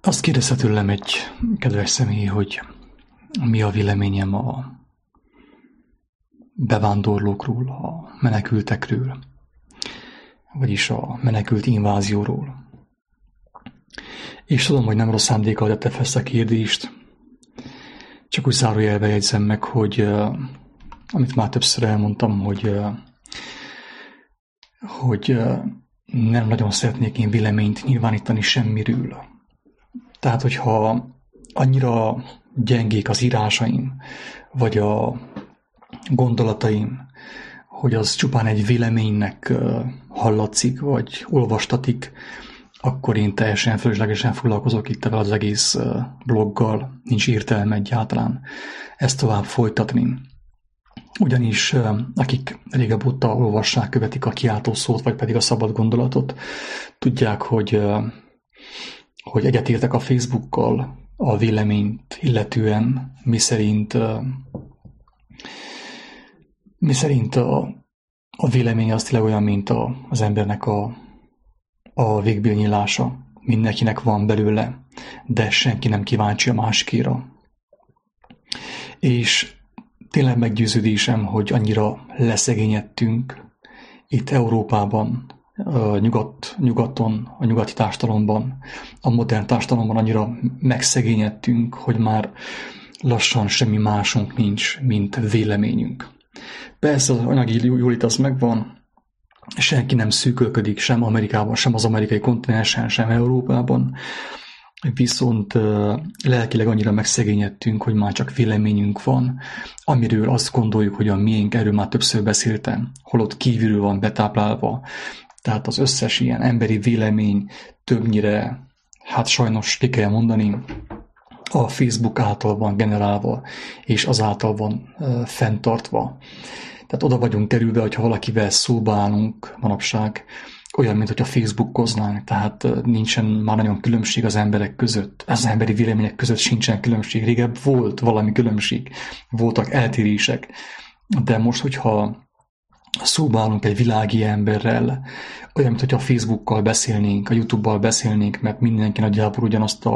Azt kérdezte tőlem egy kedves személy, hogy mi a véleményem a bevándorlókról, a menekültekről, vagyis a menekült invázióról. És tudom, hogy nem rossz szándékkal tette fel ezt a kérdést, csak úgy zárójelbe jegyzem meg, hogy amit már többször elmondtam, hogy nem nagyon szeretnék én véleményt nyilvánítani semmiről. Tehát, hogyha annyira gyengék az írásaim, vagy a gondolataim, hogy az csupán egy véleménynek hallatszik, vagy olvastatik, akkor én teljesen fölöslegesen foglalkozok itt az egész bloggal, nincs értelme egyáltalán ezt tovább folytatni. Ugyanis akik régebb óta olvassák, követik a kiáltó szót, vagy pedig a szabad gondolatot, tudják, hogy egyetértek a Facebookkal a véleményt illetően, miszerint a vélemény az tényleg olyan, mint az embernek a végbélnyílása. Mindenkinek van belőle, de senki nem kíváncsi a másikéra. És tényleg meggyőződésem, hogy annyira leszegényedtünk itt Európában, nyugaton, a nyugati társadalomban, a modern társadalomban annyira megszegényedtünk, hogy már lassan semmi másunk nincs, mint véleményünk. Persze az anyagi jólét az megvan, senki nem szűkölködik sem Amerikában, sem az amerikai kontinensen, sem Európában, viszont lelkileg annyira megszegényedtünk, hogy már csak véleményünk van, amiről azt gondoljuk, hogy a miénk, erről már többször beszéltem, holott kívülről van betáplálva. Tehát az összes ilyen emberi vélemény többnyire, hát sajnos ki kell mondani, a Facebook által van generálva, és azáltal van fenntartva. Tehát oda vagyunk kerülve, hogyha valakivel szóba állunk manapság, olyan, mint hogyha Facebookoznánk, tehát nincsen már nagyon különbség az emberek között. Az emberi vélemények között sincsen különbség. Régebb volt valami különbség, voltak eltérések, de most, hogyha szóba állunk egy világi emberrel, olyan, mint hogyha Facebookkal beszélnénk, a YouTube-bal beszélnénk, mert mindenki nagyjából ugyanazt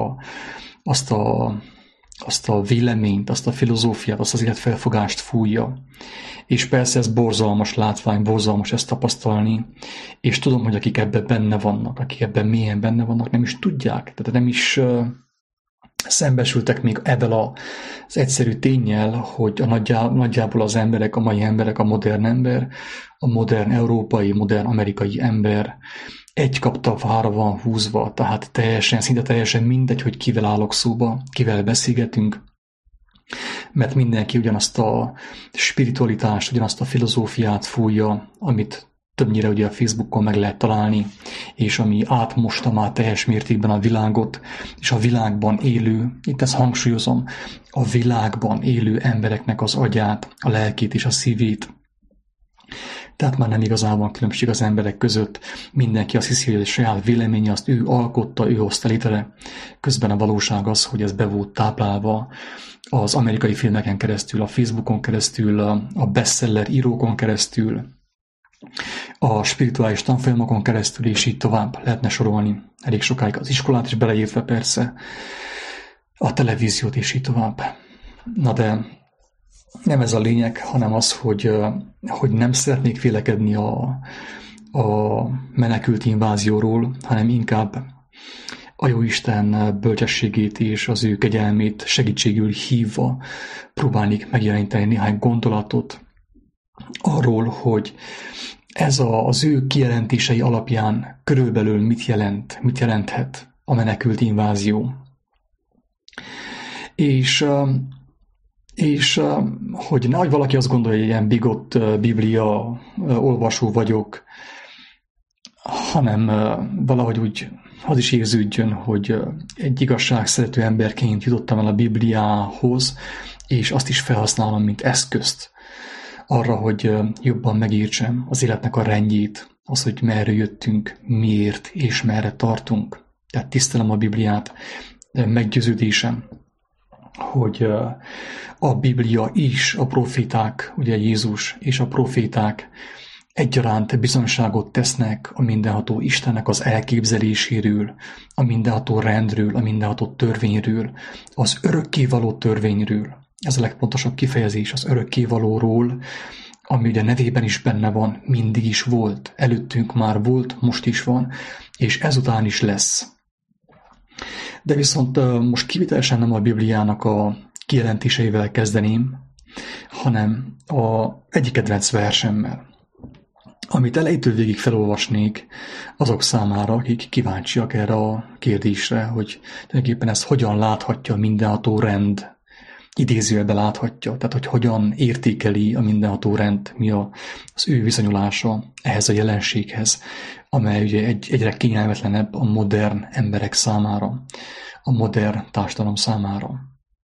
azt a véleményt, azt a filozófiát, azt az életfelfogást fújja. És persze ez borzalmas látvány, borzalmas ezt tapasztalni, és tudom, hogy akik ebben benne vannak, akik ebben mélyen benne vannak, nem is tudják, tehát nem is szembesültek még ebben az egyszerű ténnyel, hogy nagyjából az emberek, a mai emberek, a modern ember, a modern európai, modern amerikai ember egy kaptafára van húzva, tehát szinte teljesen mindegy, hogy kivel állok szóba, kivel beszélgetünk, mert mindenki ugyanazt a spiritualitást, ugyanazt a filozófiát fújja, amit többnyire ugye a Facebookon meg lehet találni, és ami átmosta már teljes mértékben a világot, és a világban élő, itt ezt hangsúlyozom, a világban élő embereknek az agyát, a lelkét és a szívét. Tehát már nem igazán van különbség az emberek között. Mindenki azt hiszi, hogy a saját véleménye, azt ő alkotta, ő hozta létre. Közben a valóság az, hogy ez be volt táplálva az amerikai filmeken keresztül, a Facebookon keresztül, a bestseller írókon keresztül, a spirituális tanfolyamokon keresztül, és így tovább lehetne sorolni. Elég sokáig az iskolát is beleértve persze, a televíziót, és így tovább. Na de nem ez a lényeg, hanem az, hogy nem szeretnék vélekedni a menekült invázióról, hanem inkább a Jóisten bölcsességét és az ő kegyelmét segítségül hívva próbálnék megjeleníteni néhány gondolatot arról, hogy ez az ő kijelentései alapján körülbelül mit jelenthet a menekült invázió. És hogy nehogy valaki azt gondolja, hogy ilyen bigott Biblia olvasó vagyok, hanem valahogy úgy az is érződjön, hogy egy igazságszerető emberként jutottam el a Bibliához, és azt is felhasználom, mint eszközt arra, hogy jobban megértsem az életnek a rendjét, az, hogy merre jöttünk, miért és merre tartunk. Tehát tisztelem a Bibliát, meggyőződésem, hogy a Biblia is, a proféták, ugye Jézus és a proféták egyaránt bizonyságot tesznek a mindenható Istennek az elképzeléséről, a mindenható rendről, a mindenható törvényről, az örökkévaló törvényről. Ez a legpontosabb kifejezés, az örökkévalóról, ami ugye nevében is benne van, mindig is volt, előttünk már volt, most is van, és ezután is lesz. De viszont most kivételesen nem a Bibliának a kijelentéseivel kezdeném, hanem egyik kedvenc versemmel, amit elejétől végig felolvasnék azok számára, akik kíváncsiak erre a kérdésre, hogy tulajdonképpen ezt hogyan láthatja a mindenható rend, idézőjelben láthatja, tehát hogy hogyan értékeli a mindenható rend, mi az ő viszonyulása ehhez a jelenséghez, amely ugye egyre kényelmetlenebb a modern emberek számára, a modern társadalom számára.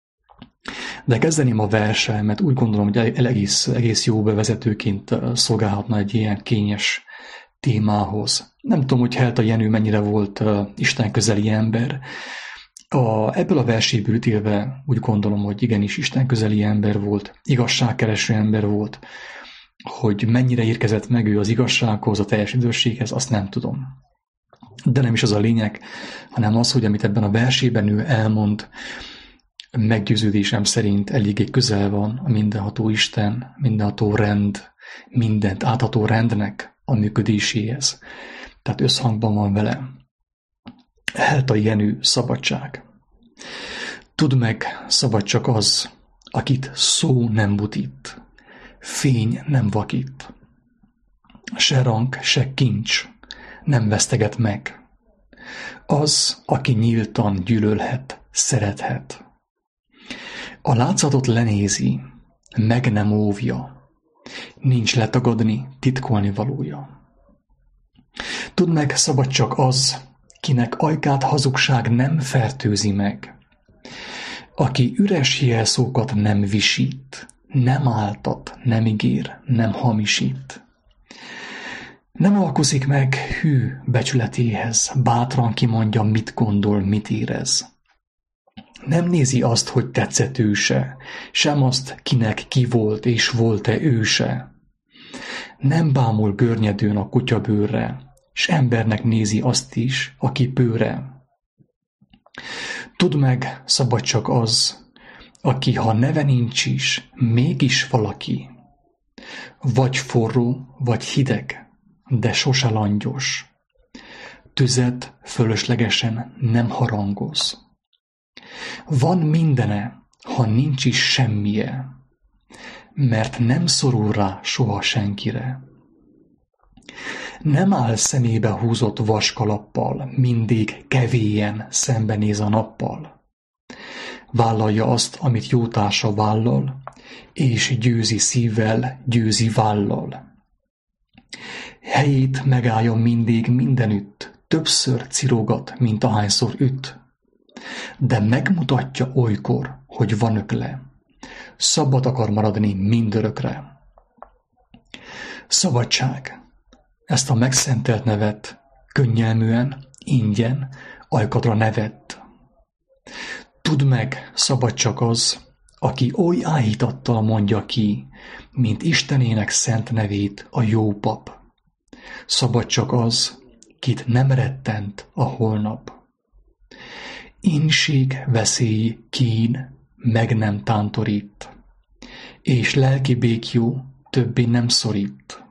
De kezdeném a verssel, mert úgy gondolom, hogy egész jó bevezetőként szolgálhatna egy ilyen kényes témához. Nem tudom, hogy Helta Jenő mennyire volt Isten közeli ember. Ebből a verséből ítélve úgy gondolom, hogy igenis Isten közeli ember volt, igazságkereső ember volt, hogy mennyire érkezett meg ő az igazsághoz, a teljes üdvösséghez, azt nem tudom. De nem is az a lényeg, hanem az, hogy amit ebben a versében ő elmond, meggyőződésem szerint eléggé közel van a mindenható Isten, mindenható rend, mindent átható rendnek a működéséhez. Tehát összhangban van vele. Helta Jenő, szabadság. Tudd meg, szabad csak az, akit szó nem butít, fény nem vakít, se rang, se kincs nem veszteget meg. Az, aki nyíltan gyűlölhet, szerethet. A látszatot lenézi, meg nem óvja, nincs letagadni, titkolni valója. Tudd meg, szabad csak az, kinek ajkát hazugság nem fertőzi meg, aki üres jelszókat nem visít, nem áltat, nem ígér, nem hamisít. Nem alkuzik meg hű becsületéhez, bátran kimondja, mit gondol, mit érez. Nem nézi azt, hogy tetszett őse, sem azt, kinek ki volt és volt-e őse. Nem bámul görnyedőn a kutyabőrre, s embernek nézi azt is, aki bőre. Tudd meg, szabad csak az, aki, ha neve nincs is, mégis valaki. Vagy forró, vagy hideg, de sose langyos. Tüzet fölöslegesen nem harangoz. Van mindene, ha nincs is semmije, mert nem szorul rá soha senkire. Nem áll szemébe húzott vaskalappal, mindig kevélyen szembenéz a nappal. Vállalja azt, amit jó társa vállal, és győzi szívvel, győzi vállal. Helyét megállja mindig mindenütt, többször cirogat, mint ahányszor üt. De megmutatja olykor, hogy van ökle. Szabad akar maradni mindörökre. Szabadság. Ezt a megszentelt nevet könnyelműen, ingyen, ajkadra nevett. Tudd meg, szabad csak az, aki oly áhítattal mondja ki, mint Istenének szent nevét a jó pap. Szabad csak az, kit nem rettent a holnap. Inség, veszély, kín meg nem tántorít, és lelki béklyó többé nem szorít.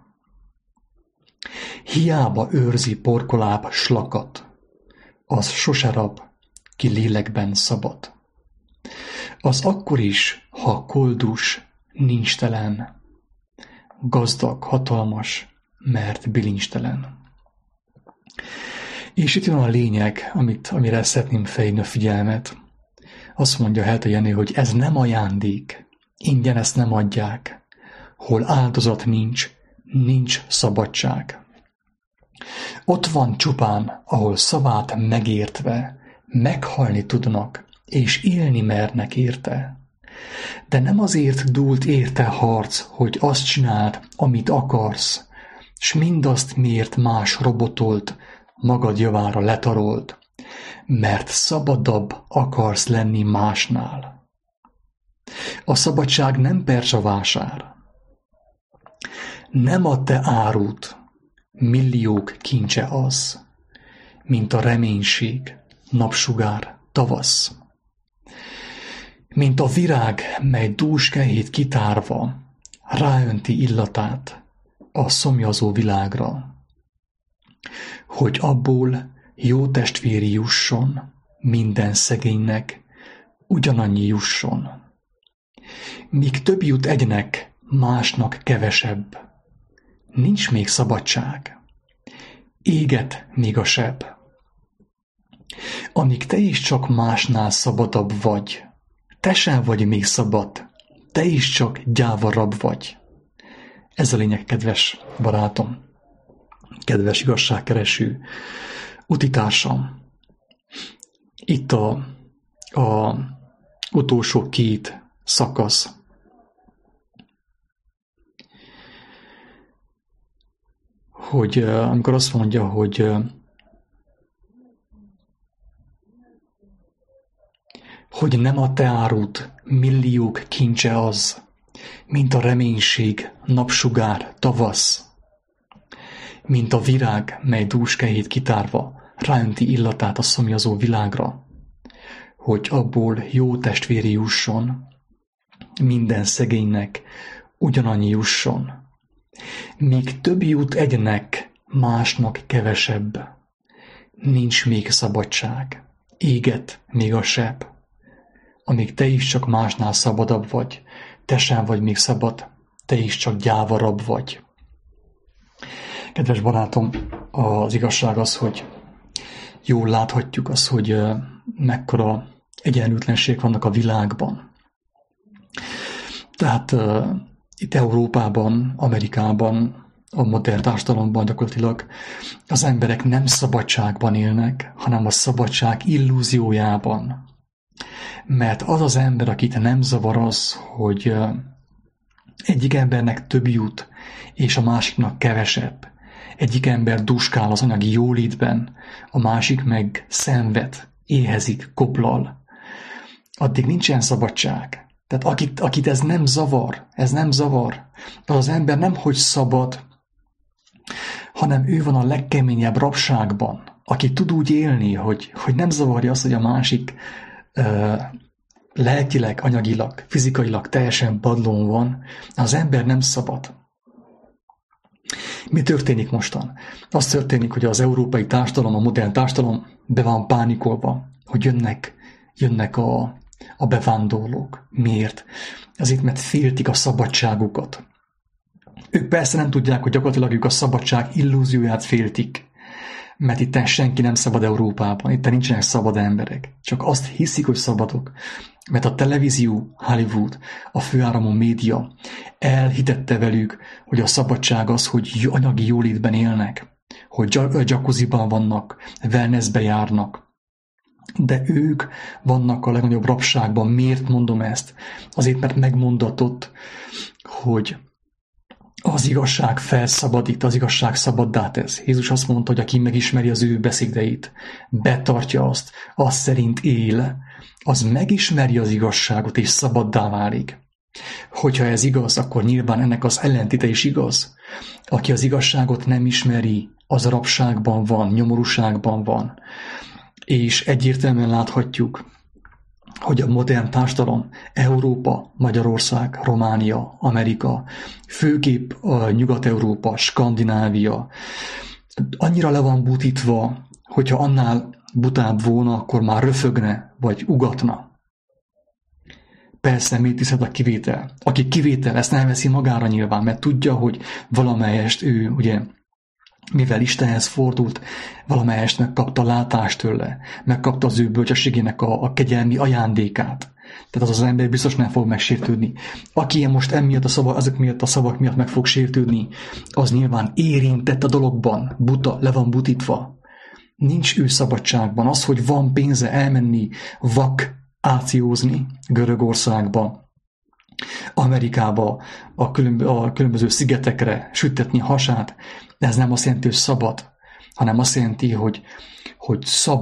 Hiába őrzi porkoláb slakat, az sose rab, ki lélekben szabad. Az akkor is, ha koldus, nincs telen, gazdag, hatalmas, mert bilincstelen. És itt van a lényeg, amire szeretném felhívni a figyelmet. Azt mondja Helta Jenő, hogy ez nem ajándék, ingyen ezt nem adják. Hol áldozat nincs, nincs szabadság. Ott van csupán, ahol szavát megértve, meghalni tudnak, és élni mernek érte. De nem azért dúlt érte harc, hogy azt csináld, amit akarsz, s mindazt miért más robotolt, magad javára letarolt, mert szabadabb akarsz lenni másnál. A szabadság nem percsa vásár. Nem a te árut, milliók kincse az, mint a reménység, napsugár, tavasz. Mint a virág, mely dúskehét kitárva, ráönti illatát a szomjazó világra, hogy abból jó testvéri jusson, minden szegénynek ugyanannyi jusson. Míg több jut egynek, másnak kevesebb, nincs még szabadság, éget még a seb. Amíg te is csak másnál szabadabb vagy, te sem vagy még szabad, te is csak gyávarabb vagy. Ez a lényeg, kedves barátom, kedves igazságkereső utitársam. Itt a utolsó két szakasz. Hogy amikor azt mondja, hogy nem a te árud, milliók kincse az, mint a reménység, napsugár, tavasz, mint a virág, mely dúskehét kitárva ráönti illatát a szomjazó világra, hogy abból jó testvéri jusson, minden szegénynek ugyanannyi jusson. Míg több jut egynek, másnak kevesebb, nincs még szabadság, éget még a seb. Amíg te is csak másnál szabadabb vagy, te sem vagy még szabad, te is csak gyávarabb vagy. Kedves barátom, az igazság az, hogy jól láthatjuk azt, hogy mekkora egyenlőtlenség vannak a világban. Tehát itt Európában, Amerikában, a modern társadalomban gyakorlatilag az emberek nem szabadságban élnek, hanem a szabadság illúziójában. Mert az az ember, akit nem zavar az, hogy egyik embernek több jut, és a másiknak kevesebb. Egyik ember duskál az anyagi jólétben, a másik meg szenved, éhezik, koplal. Addig nincsen szabadság. Tehát akit ez nem zavar, az ember nemhogy szabad, hanem ő van a legkeményebb rabságban, aki tud úgy élni, hogy nem zavarja azt, hogy a másik lelkileg, anyagilag, fizikailag teljesen padlón van, az ember nem szabad. Mi történik mostan? Az történik, hogy az európai társadalom, a modern társadalom be van pánikolva, hogy jönnek a bevándorlók. Miért? Azért, mert féltik a szabadságukat. Ők persze nem tudják, hogy gyakorlatilag ők a szabadság illúzióját féltik, mert itt senki nem szabad Európában, itt nincsenek szabad emberek. Csak azt hiszik, hogy szabadok, mert a televízió, Hollywood, a főáramú média elhitette velük, hogy a szabadság az, hogy anyagi jólétben élnek, hogy jacuzziban vannak, wellnessbe járnak. De ők vannak a legnagyobb rabságban. Miért mondom ezt? Azért, mert megmondatott, hogy az igazság felszabadít, az igazság szabaddá tesz. Jézus azt mondta, hogy aki megismeri az ő beszédeit, betartja azt szerint él, az megismeri az igazságot, és szabaddá válik. Hogyha ez igaz, akkor nyilván ennek az ellentéte is igaz. Aki az igazságot nem ismeri, az rabságban van, nyomorúságban van. És egyértelműen láthatjuk, hogy a modern társadalom, Európa, Magyarország, Románia, Amerika, főképp a Nyugat-Európa, Skandinávia, annyira le van butítva, hogyha annál butább volna, akkor már röfögne, vagy ugatna. Persze, mit tiszed a kivétel? Aki kivétel, ezt nem veszi magára nyilván, mert tudja, hogy valamelyest ő, ugye, mivel Istenhez fordult, valamelyest megkapta látást tőle, megkapta az ő bölcsességének a kegyelmi ajándékát. Tehát az ember biztos nem fog megsértődni. Aki most emiatt azok miatt a szavak miatt meg fog sértődni, az nyilván érintett a dologban, buta, le van butítva. Nincs ő szabadságban. Az, hogy van pénze elmenni vakációzni Görögországba, Amerikába, a különböző szigetekre süttetni hasát, de ez nem azt jelenti, hogy szabad, hanem azt jelenti, hogy szabad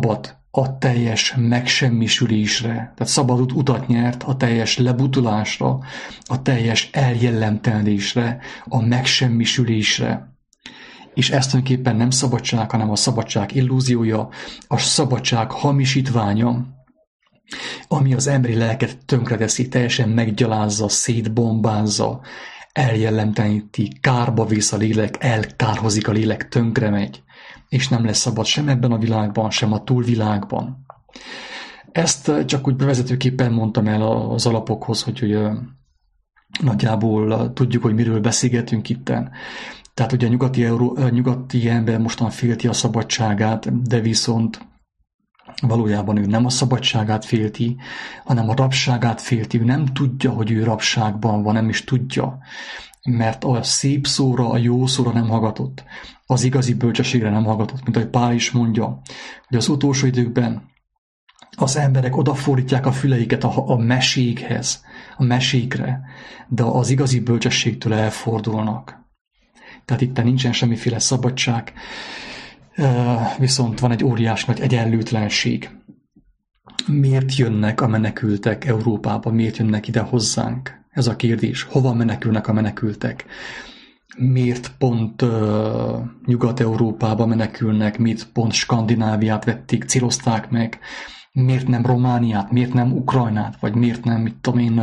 a teljes megsemmisülésre, tehát szabad utat nyert a teljes lebutulásra, a teljes eljellemtelenedésre, a megsemmisülésre. És ez tulajdonképpen nem szabadság, hanem a szabadság illúziója, a szabadság hamisítványa, ami az emberi lelket tönkreteszi, teljesen meggyalázza, szétbombázza, eljellemteleníti, kárba vész a lélek, elkárhozik a lélek, tönkre megy, és nem lesz szabad sem ebben a világban, sem a túlvilágban. Ezt csak úgy bevezetőképpen mondtam el az alapokhoz, hogy nagyjából tudjuk, hogy miről beszélgetünk itten. Tehát ugye a nyugati ember mostan félti a szabadságát, de viszont valójában ő nem a szabadságát félti, hanem a rabságát félti. Ő nem tudja, hogy ő rabságban van, nem is tudja, mert a szép szóra, a jó szóra nem hallgatott, az igazi bölcsességre nem hallgatott, mint ahogy Pál is mondja, hogy az utolsó időkben az emberek odafordítják a füleiket a mesékhez, a mesékre, de az igazi bölcsességtől elfordulnak. Tehát itt nincsen semmiféle szabadság, viszont van egy óriás nagy egyenlőtlenség. Miért jönnek a menekültek Európába? Miért jönnek ide hozzánk? Ez a kérdés. Hova menekülnek a menekültek? Miért pont Nyugat-Európába menekülnek? Miért pont Skandináviát vették, célozták meg? Miért nem Romániát? Miért nem Ukrajnát? Vagy miért nem, mit tudom én,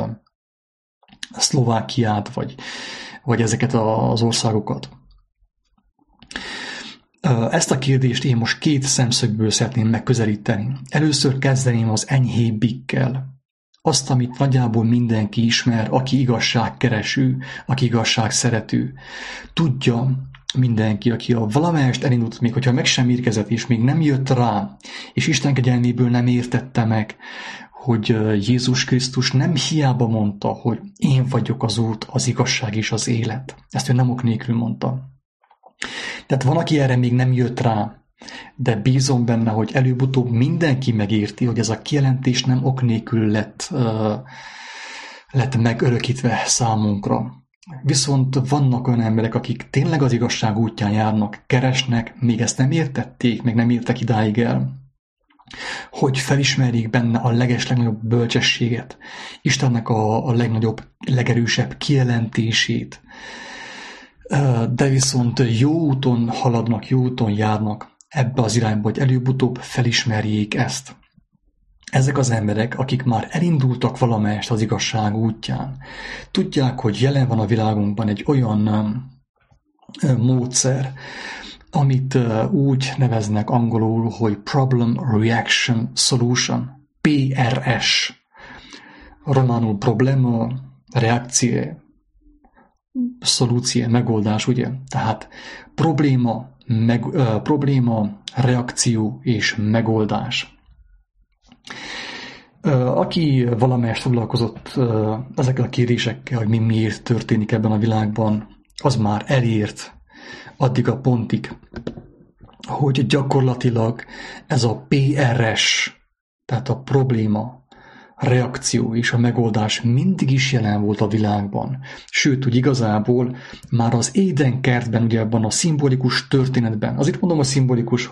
Szlovákiát? Vagy ezeket az országokat? Ezt a kérdést én most két szemszögből szeretném megközelíteni. Először kezdeném az enyhébbikkel. Azt, amit nagyjából mindenki ismer, aki igazságkereső, aki igazságszerető. Tudja mindenki, aki a valamelyest elindult, még hogyha meg sem érkezett, és még nem jött rá, és Isten kegyelméből nem értette meg, hogy Jézus Krisztus nem hiába mondta, hogy én vagyok az út, az igazság és az élet. Ezt ő nem ok nélkül mondta. Tehát van, aki erre még nem jött rá, de bízom benne, hogy előbb-utóbb mindenki megérti, hogy ez a kijelentés nem ok nélkül lett megörökítve számunkra. Viszont vannak olyan emberek, akik tényleg az igazság útján járnak, keresnek, még ezt nem értették, még nem értek idáig el, hogy felismerjék benne a legnagyobb bölcsességet, Istennek a legnagyobb, legerősebb kijelentését, de viszont jó úton haladnak, jó úton járnak ebbe az irányba, hogy előbb-utóbb felismerjék ezt. Ezek az emberek, akik már elindultak valamelyest az igazság útján, tudják, hogy jelen van a világunkban egy olyan módszer, amit úgy neveznek angolul, hogy Problem Reaction Solution, PRS. Románul problema, reakció, szolúció, megoldás, ugye? Tehát probléma, reakció és megoldás. Aki valamelyest foglalkozott ezekkel a kérdésekkel, hogy miért történik ebben a világban, az már elért addig a pontig, hogy gyakorlatilag ez a PRS, tehát a probléma, reakció és a megoldás mindig is jelen volt a világban. Sőt, úgy igazából már az Édenkertben, ugye abban a szimbolikus történetben, azért mondom a szimbolikus,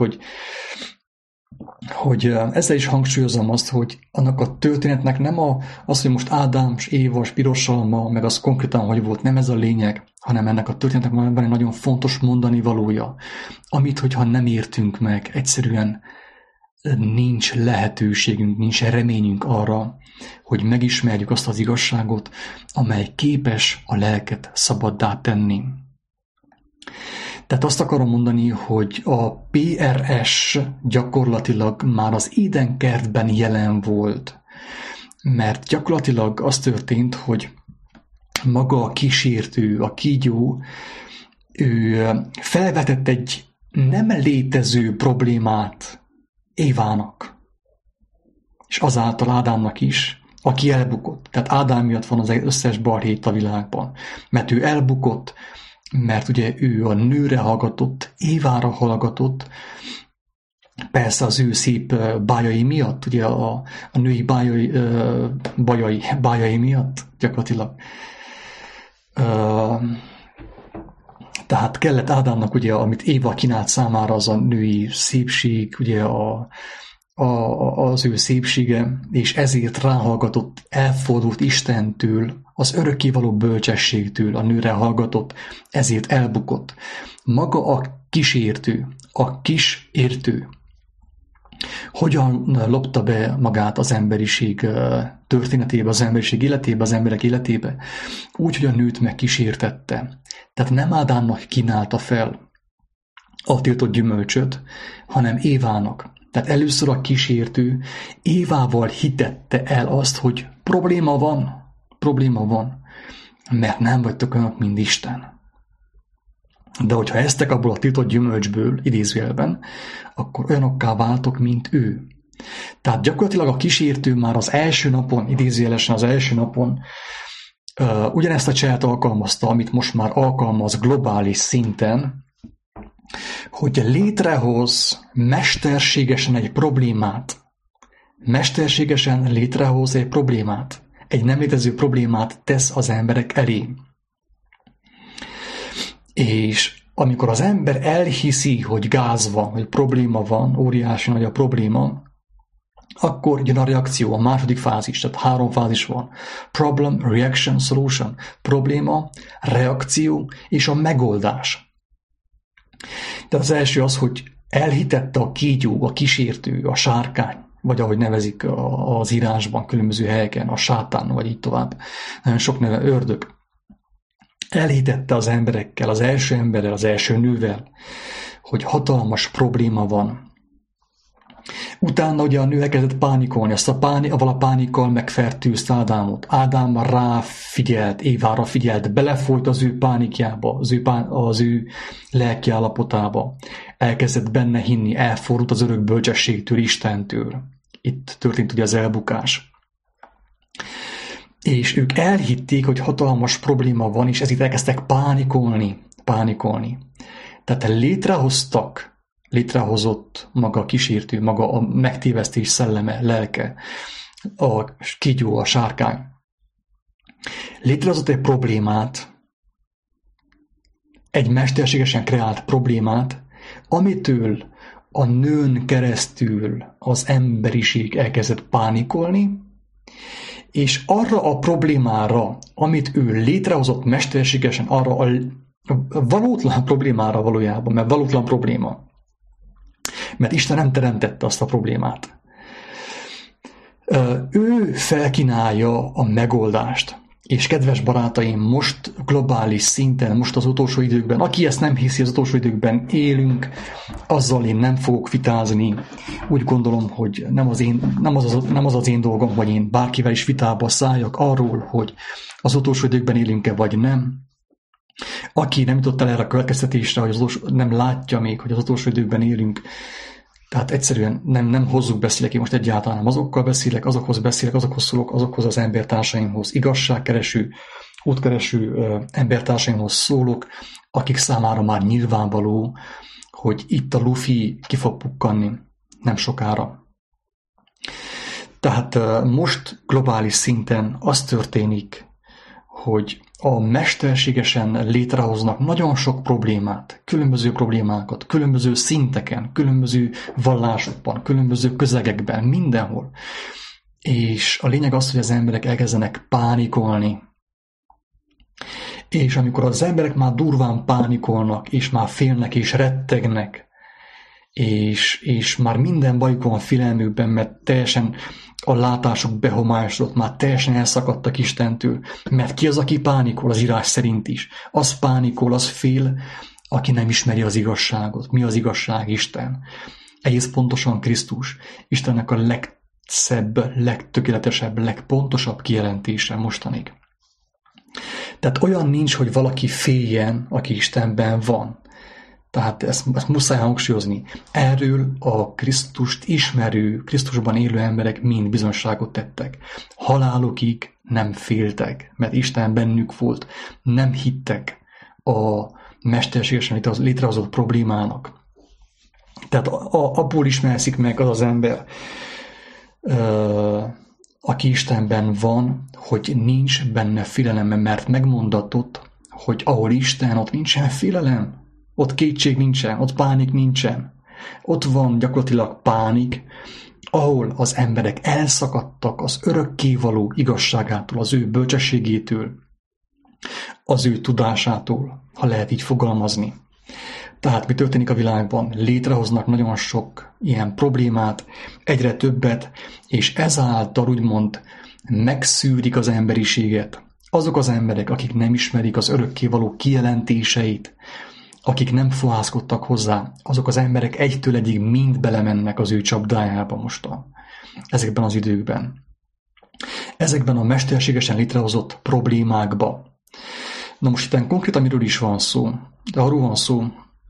hogy ezzel is hangsúlyozom azt, hogy annak a történetnek nem az, hogy most Ádám és Éva, piros alma, meg az konkrétan hogy volt, nem ez a lényeg, hanem ennek a történetnek van egy nagyon fontos mondani valója, amit, hogyha nem értünk meg, egyszerűen nincs lehetőségünk, nincs reményünk arra, hogy megismerjük azt az igazságot, amely képes a lelket szabaddá tenni. Tehát azt akarom mondani, hogy a PRS gyakorlatilag már az Édenkertben jelen volt, mert gyakorlatilag az történt, hogy maga a kísértő, a kígyó, ő felvetett egy nem létező problémát Évának, és azáltal Ádámnak is, aki elbukott. Tehát Ádám miatt van az összes balhét a világban, mert ő elbukott, mert ugye ő a nőre hallgatott, Évára hallgatott, persze az ő szép bájai miatt, ugye a női bájai miatt gyakorlatilag. Tehát kellett Ádámnak, ugye, amit Éva kínált számára, az a női szépség, ugye az ő szépsége, és ezért ráhallgatott, elfordult Istentől, az örökkévaló bölcsességtől, a nőre hallgatott, ezért elbukott. Maga a kísértő, a kis értő, hogyan lopta be magát az emberiség történetébe, az emberiség életébe, az emberek életébe? Úgy, hogy a nőt megkísértette. Tehát nem Ádámnak kínálta fel a tiltott gyümölcsöt, hanem Évának. Tehát először a kísértő Évával hitette el azt, hogy probléma van, mert nem vagytok olyanok, mint Isten. De hogyha eztek abból a tiltott gyümölcsből, idézőjelben, akkor olyanokká váltok, mint ő. Tehát gyakorlatilag a kísértő már az első napon, idézőjelesen az első napon ugyanezt a cselt alkalmazta, amit most már alkalmaz globális szinten, hogy létrehoz mesterségesen egy problémát. Mesterségesen létrehoz egy problémát. Egy nem létező problémát tesz az emberek elé. És amikor az ember elhiszi, hogy gáz van, hogy probléma van, óriási nagy a probléma, akkor jön a reakció, a második fázis, tehát 3 fázis van. Problem, reaction, solution. Probléma, reakció és a megoldás. Tehát az első az, hogy elhitette a kígyó, a kísértő, a sárkány, vagy ahogy nevezik az írásban, különböző helyeken, a sátán, vagy így tovább. Nagyon sok neve, ördög. Elhitette az emberekkel, az első emberrel, az első nővel, hogy hatalmas probléma van. Utána ugye a nő elkezdett pánikolni, avval a pánikkal megfertőzte Ádámot. Ádám ráfigyelt, Évára figyelt, belefolyt az ő pánikjába, az ő lelki állapotába. Elkezdett benne hinni, elfordult az örök bölcsességtől, Istentől. Itt történt ugye az elbukás. És ők elhitték, hogy hatalmas probléma van, és ezért elkezdtek pánikolni. Tehát létrehozott maga a kísértő, maga a megtévesztés szelleme, lelke, a kígyó, a sárkány. Létrehozott egy problémát, egy mesterségesen kreált problémát, amitől a nőn keresztül az emberiség elkezdett pánikolni, és arra a problémára, amit ő létrehozott mesterségesen, arra a valótlan problémára valójában, mert valótlan probléma. Mert Isten nem teremtette azt a problémát. Ő felkínálja a megoldást. És kedves barátaim, most globális szinten, most az utolsó időkben, aki ezt nem hiszi, az utolsó időkben élünk, azzal én nem fogok vitázni. Úgy gondolom, hogy nem az én dolgom, hogy én bárkivel is vitába szálljak arról, hogy az utolsó időkben élünk-e, vagy nem. Aki nem jutott el erre a következtetésre, hogy nem látja még, hogy az utolsó időkben élünk, tehát egyszerűen nem hozzuk beszélek, én most egyáltalán nem azokkal beszélek, azokhoz szólok, azokhoz az embertársaimhoz, igazságkereső, útkereső embertársaimhoz szólok, akik számára már nyilvánvaló, hogy itt a lufi ki fog pukkanni nem sokára. Tehát most globális szinten az történik, hogy a mesterségesen létrehoznak nagyon sok problémát, különböző problémákat, különböző szinteken, különböző vallásokban, különböző közegekben, mindenhol. És a lényeg az, hogy az emberek elkezdenek pánikolni. És amikor az emberek már durván pánikolnak, és már félnek, és rettegnek, és már minden bajuk van félelmükben, mert teljesen a látásuk behomályosodott, már teljesen elszakadtak Istentől, mert ki az, aki pánikol az írás szerint is? Az pánikol, az fél, aki nem ismeri az igazságot. Mi az igazság? Isten. Egész pontosan Krisztus. Istennek a legszebb, legtökéletesebb, legpontosabb kijelentése mostanig. Tehát olyan nincs, hogy valaki féljen, aki Istenben van. Tehát ezt muszáj hangsúlyozni. Erről a Krisztust ismerő, Krisztusban élő emberek mind bizonyságot tettek. Halálukig nem féltek, mert Isten bennük volt. Nem hittek a mesterségesen létrehozott problémának. Tehát abból ismerszik meg az ember, aki Istenben van, hogy nincs benne félelem, mert megmondatott, hogy ahol Isten, ott nincsen félelem. Ott kétség nincsen, ott pánik nincsen. Ott van gyakorlatilag pánik ahol az emberek elszakadtak az örökkévaló igazságától, az ő bölcsességétől, az ő tudásától, ha lehet így fogalmazni. Tehát mi történik a világban? Létrehoznak nagyon sok ilyen problémát, egyre többet, és ezáltal úgymond megszűrik az emberiséget. Azok az emberek, akik nem ismerik az örökkévaló kijelentéseit, akik nem fohászkodtak hozzá, azok az emberek egytől egyig mind belemennek az ő csapdájába ezekben az időkben. Ezekben a mesterségesen létrehozott problémákba. Na most itt konkrétan miről is van szó? De arról van szó,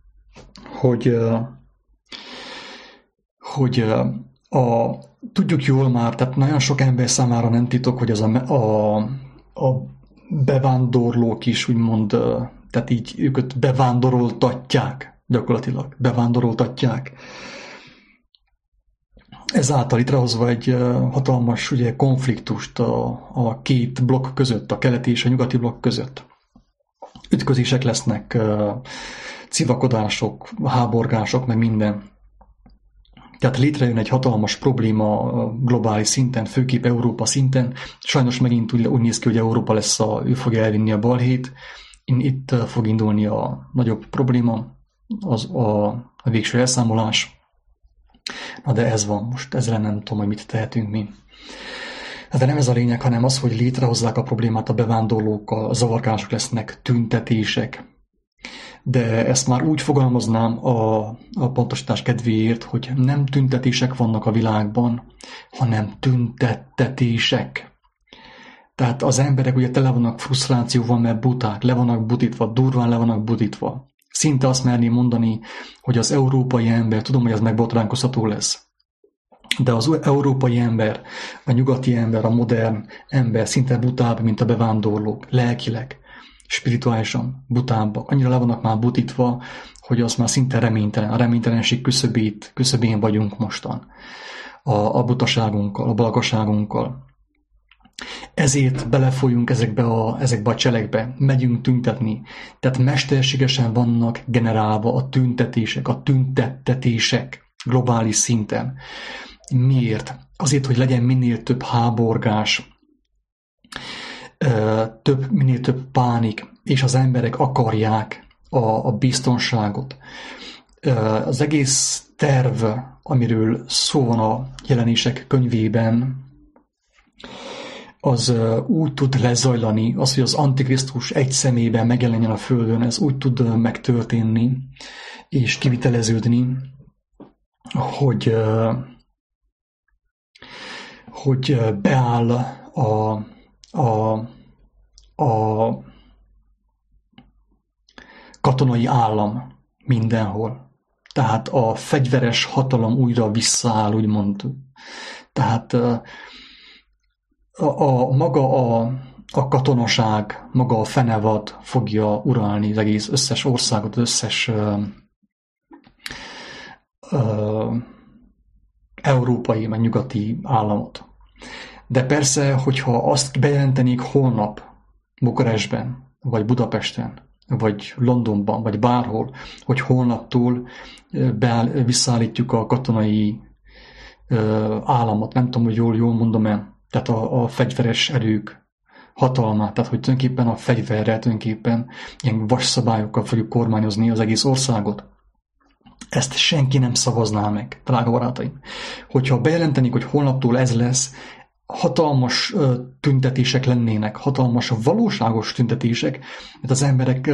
hogy tudjuk jól már, tehát nagyon sok ember számára nem titok, hogy a bevándorlók is úgymond, tehát így őket bevándoroltatják, gyakorlatilag bevándoroltatják. Ezáltal létrehozva egy hatalmas ugye, konfliktust a két blokk között, a keleti és a nyugati blokk között. Ütközések lesznek, civakodások, háborgások, meg minden. Tehát létrejön egy hatalmas probléma globális szinten, főképp Európa szinten. Sajnos megint úgy néz ki, hogy Európa lesz ő fogja elvinni a balhét. Itt fog indulni a nagyobb probléma, a végső elszámolás. Na de ez van most, ezzel nem tudom, hogy mit tehetünk mi. De nem ez a lényeg, hanem az, hogy létrehozzák a problémát a bevándorlókkal, zavargások lesznek, tüntetések. De ezt már úgy fogalmaznám a pontosítás kedvéért, hogy nem tüntetések vannak a világban, hanem tüntettetések. Tehát az emberek ugye tele vannak frusztrációval, mert buták, le vannak butítva, durván le vannak butítva. Szinte azt merném mondani, hogy az európai ember, tudom, hogy ez megbotránkozható lesz, de az európai ember, a nyugati ember, a modern ember szinte butább, mint a bevándorlók, lelkileg, spirituálisan butábbak. Annyira le vannak már butítva, hogy az már szinte reménytelen. A reménytelenség küszöbén vagyunk mostan. A butaságunkkal, a balgaságunkkal. Ezért belefolyunk ezekbe a cselekbe, megyünk tüntetni. Tehát mesterségesen vannak generálva a tüntetések, a tüntettetések globális szinten. Miért? Azért, hogy legyen minél több háborgás, minél több pánik, és az emberek akarják a biztonságot. Az egész terv, amiről szó van a jelenések könyvében, az úgy tud lezajlani, az, hogy az Antikrisztus egy személyben megjelenjen a Földön, ez úgy tud megtörténni, és kiviteleződni, hogy beáll a katonai állam mindenhol. Tehát a fegyveres hatalom újra visszaáll, úgymond. Tehát maga a katonaság, maga a fenevad fogja uralni az egész összes országot, az összes európai, meg nyugati államot. De persze, hogyha azt bejelentenék holnap Bukarestben, vagy Budapesten, vagy Londonban, vagy bárhol, hogy holnaptól visszaállítjuk a katonai államot, nem tudom, hogy jól mondom-e, tehát a fegyveres erők hatalmát, tehát hogy tulajdonképpen a fegyverrel tulajdonképpen ilyen vasszabályokkal fogjuk kormányozni az egész országot. Ezt senki nem szavazná meg, drága barátaim. Hogyha bejelentenék, hogy holnaptól ez lesz, hatalmas tüntetések lennének, hatalmas valóságos tüntetések, mert az emberek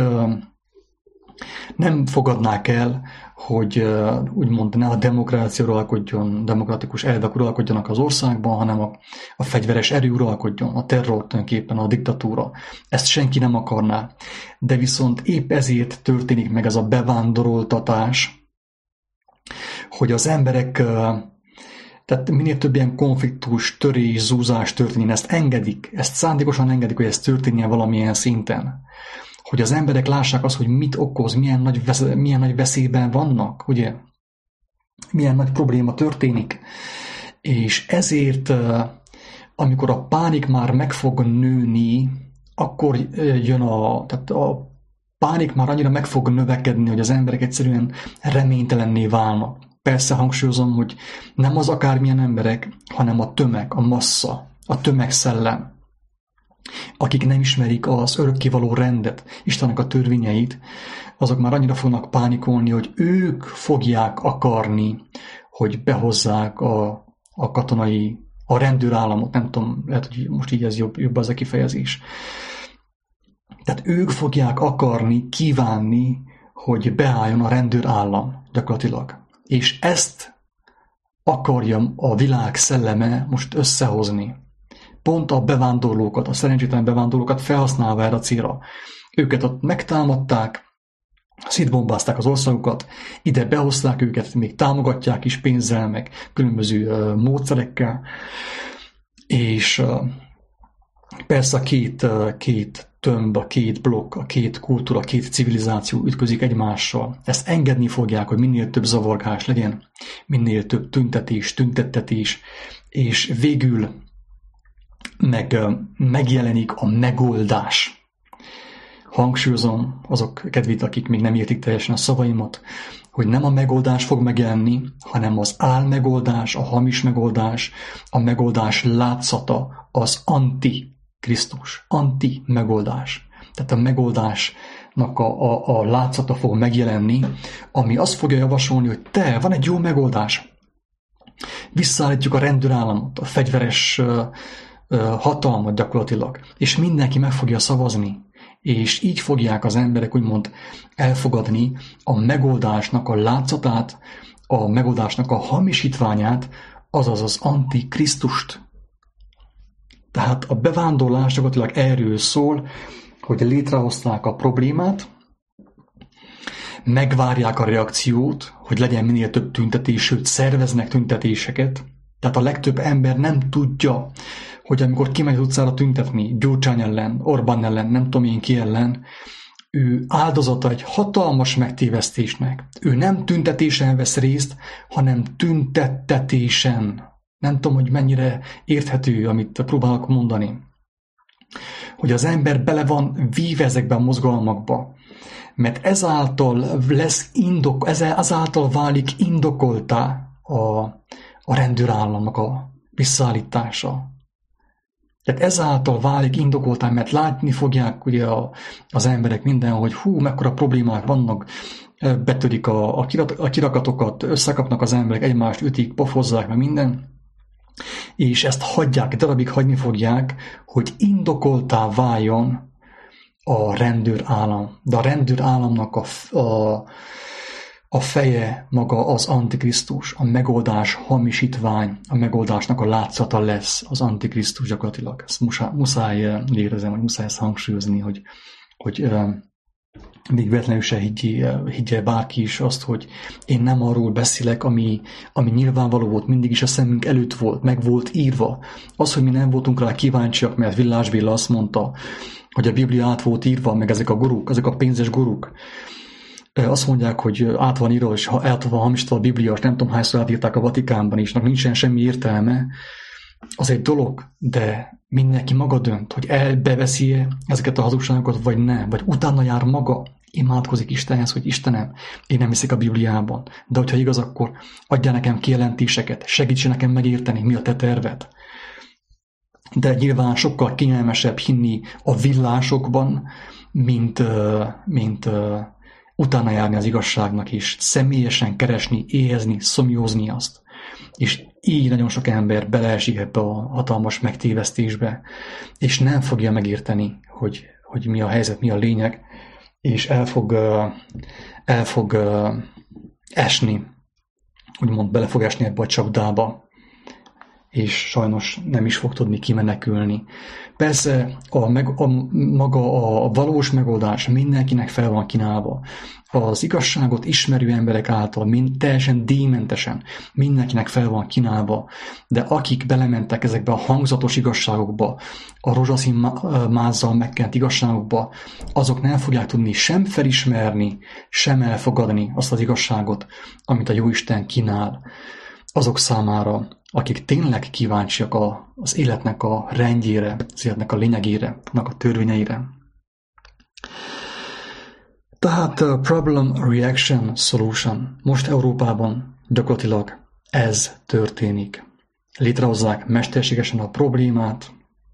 nem fogadnák el, hogy úgymond ne a demokrácia uralkodjon, demokratikus elvek uralkodjanak az országban, hanem a fegyveres erő uralkodjon, a terror tulajdonképpen, a diktatúra. Ezt senki nem akarná. De viszont épp ezért történik meg ez a bevándoroltatás, hogy az emberek, tehát minél több ilyen konfliktus, törés, zúzás történik, ezt engedik, ezt szándékosan engedik, hogy ez történjen valamilyen szinten. Hogy az emberek lássák azt, hogy mit okoz, milyen nagy veszélyben vannak, ugye? Milyen nagy probléma történik. És ezért, amikor a pánik már meg fog nőni, akkor jön tehát a pánik már annyira meg fog növekedni, hogy az emberek egyszerűen reménytelenné válnak. Persze hangsúlyozom, hogy nem az akármilyen emberek, hanem a tömeg, a massza, a tömegszellem, akik nem ismerik az örökkévaló rendet, Istennek a törvényeit, azok már annyira fognak pánikolni, hogy ők fogják akarni, hogy behozzák a katonai, a rendőrállamot, nem tudom, lehet, hogy most így ez jobb az a kifejezés. Tehát ők fogják akarni, kívánni, hogy beálljon a rendőrállam gyakorlatilag. És ezt akarja a világ szelleme most összehozni. Pont a bevándorlókat, a szerencsétlen bevándorlókat felhasználva erre a célra. Őket ott megtámadták, szétbombázták az országokat, ide behozták őket, még támogatják is pénzzel, meg különböző módszerekkel. És persze a két tömb, a két blokk, a két kultúra, a két civilizáció ütközik egymással. Ezt engedni fogják, hogy minél több zavargás legyen, minél több tüntettetés, és végül megjelenik a megoldás. Hangsúlyozom azok kedvét, akik még nem értik teljesen a szavaimat, hogy nem a megoldás fog megjelenni, hanem az álmegoldás, a hamis megoldás, a megoldás látszata, az antikrisztus, anti-megoldás. Tehát a megoldásnak a látszata fog megjelenni, ami azt fogja javasolni, hogy van egy jó megoldás. Visszaállítjuk a rendőrállamot, a fegyveres hatalmat gyakorlatilag, és mindenki meg fogja szavazni. És így fogják az emberek úgymond elfogadni a megoldásnak a látszatát, a megoldásnak a hamisítványát, azaz az antikrisztust. Tehát a bevándorlás gyakorlatilag erről szól, hogy létrehozták a problémát, megvárják a reakciót, hogy legyen minél több tüntetés, sőt szerveznek tüntetéseket. Tehát a legtöbb ember nem tudja, hogy amikor kimegy az utcára tüntetni, Gyurcsány ellen, Orbán ellen, nem tudom én ki ellen, ő áldozata egy hatalmas megtévesztésnek. Ő nem tüntetésen vesz részt, hanem tüntettetésen. Nem tudom, hogy mennyire érthető, amit próbálok mondani. Hogy az ember bele van víve ezekbe a mozgalmakba, mert ezáltal válik indokoltá a rendőrállamnak a visszaállítása. Tehát ezáltal válik indokoltán, mert látni fogják ugye az emberek mindenhol, hogy mekkora problémák vannak, betörik a kirakatokat, összekapnak az emberek, egymást ütik, pofozzák, meg minden, és ezt hagyják, darabig hagyni fogják, hogy indokoltá váljon a rendőrállam. De a rendőrállamnak a feje maga az antikrisztus, a megoldás hamisítvány, a megoldásnak a látszata lesz az antikrisztus gyakorlatilag. Ezt muszáj érezem, hogy muszáj ezt hangsúlyozni, hogy még véletlenül se higgye bárki is azt, hogy én nem arról beszélek, ami nyilvánvaló volt, mindig is a szemünk előtt volt, meg volt írva. Az, hogy mi nem voltunk rá kíváncsiak, mert Villás Béla azt mondta, hogy a Biblia át volt írva, meg ezek a guruk, ezek a pénzes guruk. Azt mondják, hogy át van írva, és át van hamisítva a Biblia, és nem tudom hányszor átírták a Vatikánban is, nincsen semmi értelme. Az egy dolog, de mindenki maga dönt, hogy elbeveszi ezeket a hazugságokat, vagy nem, vagy utána jár maga, imádkozik Istenhez, hogy Istenem, én nem hiszek a Bibliában, de hogyha igaz, akkor adjál nekem kijelentéseket, segíts nekem megérteni, mi a te terved. De nyilván sokkal kényelmesebb hinni a villásokban, mint utána járni az igazságnak, és személyesen keresni, éhezni, szomjózni azt. És így nagyon sok ember beleesik ebbe a hatalmas megtévesztésbe, és nem fogja megérteni, hogy mi a helyzet, mi a lényeg, és el fog esni, úgymond bele fog esni ebbe a csapdába, és sajnos nem is fog tudni kimenekülni. Persze maga a valós megoldás mindenkinek fel van kínálva. Az igazságot ismerő emberek által teljesen díjmentesen mindenkinek fel van kínálva, de akik belementek ezekbe a hangzatos igazságokba, a rózsaszín mázzal megkent igazságokba, azok nem fogják tudni sem felismerni, sem elfogadni azt az igazságot, amit a Jóisten kínál azok számára, akik tényleg kíváncsiak az életnek a rendjére, az életnek a lényegére, a törvényeire. Tehát problem, reaction, solution. Most Európában Gyakorlatilag ez történik. Létrehozzák mesterségesen a problémát,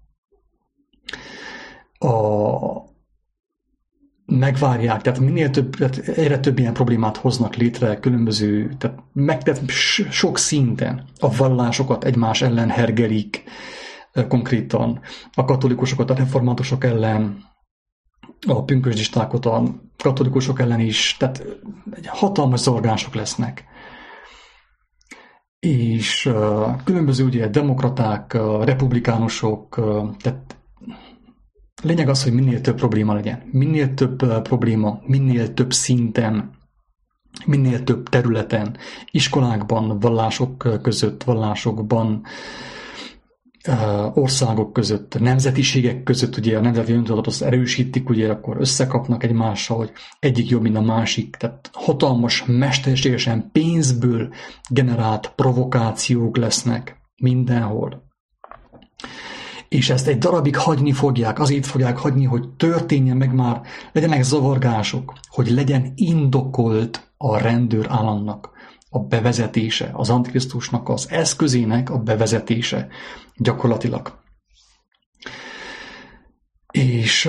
megvárják, tehát minél több, tehát egyre több ilyen problémát hoznak létre különböző, tehát sok szinten a vallásokat egymás ellen hergelik, konkrétan a katolikusokat a reformátusok ellen, a pünkösdistákot a katolikusok ellen is, tehát hatalmas zavargások lesznek. És különböző ugye demokraták, republikánusok, tehát lényeg az, hogy minél több probléma legyen. Minél több probléma, minél több szinten, minél több területen, iskolákban, vallások között, vallásokban, országok között, nemzetiségek között, ugye a nemzeti öntudatot azt erősítik, ugye akkor összekapnak egymással, hogy egyik jobb, mint a másik. Tehát hatalmas, mesterségesen pénzből generált provokációk lesznek mindenhol. És ezt egy darabig hagyni fogják, azért fogják hagyni, hogy történjen meg már, legyenek zavargások, hogy legyen indokolt a rendőrállamnak a bevezetése, az Antikrisztusnak az eszközének a bevezetése gyakorlatilag. És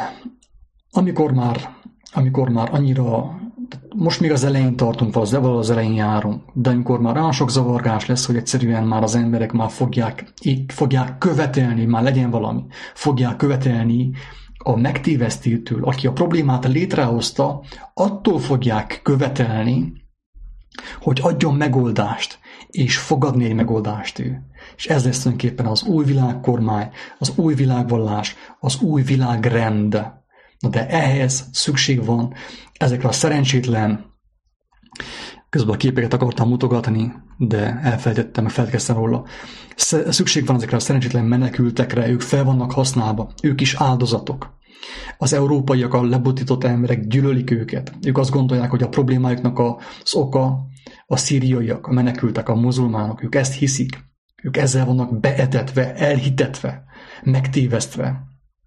amikor már annyira, most még az elején tartunk, valahol az elején járunk, de amikor már olyan sok zavargás lesz, hogy egyszerűen már az emberek már fogják követelni, már legyen valami, fogják követelni a megtévesztőtől, aki a problémát létrehozta, attól fogják követelni, hogy adjon megoldást, és fogadni egy megoldást ő. És ez lesz tulajdonképpen az új világkormány, az új világvallás, az új világrend. Na de ehhez szükség van ezekre a szerencsétlen, közben a képeket akartam mutogatni, de felkezdtem róla. Szükség van ezekre a szerencsétlen menekültekre, ők fel vannak használva, ők is áldozatok. Az európaiak, a lebutított emberek gyűlölik őket. Ők azt gondolják, hogy a problémájuknak az oka a szíriaiak, a menekültek, a muzulmánok. Ők ezt hiszik. Ők ezzel vannak beetetve, elhitetve, megtévesztve.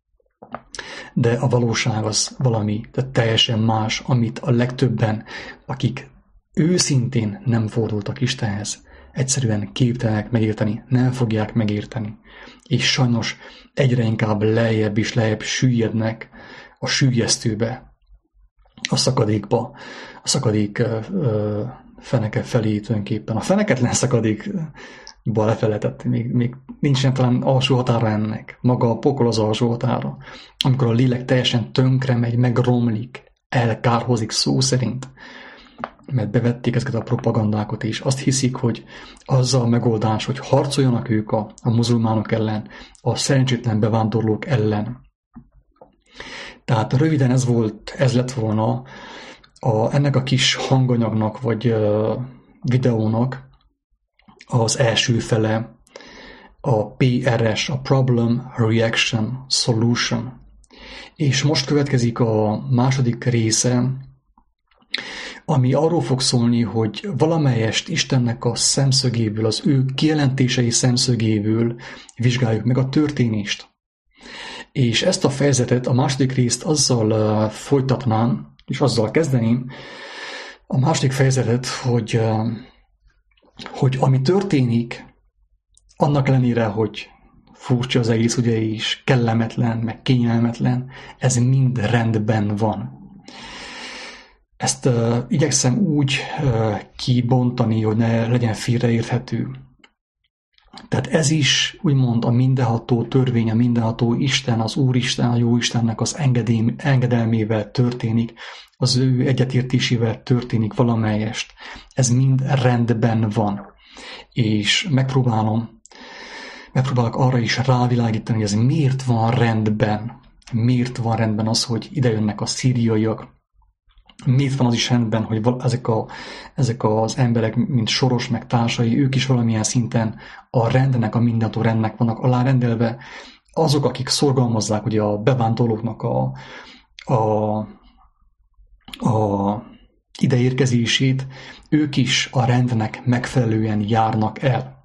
De a valóság az valami teljesen más, amit a legtöbben, akik őszintén nem fordultak Istenhez, egyszerűen képtelenek megérteni, nem fogják megérteni. És sajnos egyre inkább lejjebb és lejjebb süllyednek a süllyesztőbe, a szakadékba, a szakadék feneke felé tulajdonképpen. A feneketlen szakadékba lefele, tehát még nincsen talán alsó határa ennek. Maga a pokol az alsó határa. Amikor a lélek teljesen tönkre megy, megromlik, elkárhozik szó szerint, mert bevették ezeket a propagandákat, és azt hiszik, hogy azzal a megoldás, hogy harcoljanak ők a muzulmánok ellen, a szerencsétlen bevándorlók ellen. Tehát röviden ez lett volna ennek a kis hanganyagnak, vagy videónak az első fele, a PRS, a Problem, Reaction, Solution. És most következik a második része, ami arról fog szólni, hogy valamelyest Istennek a szemszögéből, az ő kijelentései szemszögéből vizsgáljuk meg a történést. És ezt a fejezetet, a második részt azzal folytatnám, és azzal kezdeném, a második fejezetet, hogy ami történik, annak ellenére, hogy furcsa az egész, ugye is kellemetlen, meg kényelmetlen, ez mind rendben van. Ezt igyekszem úgy kibontani, hogy ne legyen félreérthető. Tehát ez is úgymond a mindenható törvény, a mindenható Isten, az Úristen, a Jóistennek az engedelmével történik, az ő egyetértésével történik valamelyest. Ez mind rendben van. És megpróbálok arra is rávilágítani, hogy ez miért van rendben. Miért van rendben az, hogy idejönnek a szíriaiak. Miért van az is rendben, hogy ezek az emberek, mint Soros meg társai, ők is valamilyen szinten a rendnek, a mindenható rendnek vannak alárendelve. Azok, akik szorgalmazzák ugye a bevándorlóknak a ideérkezését, ők is a rendnek megfelelően járnak el.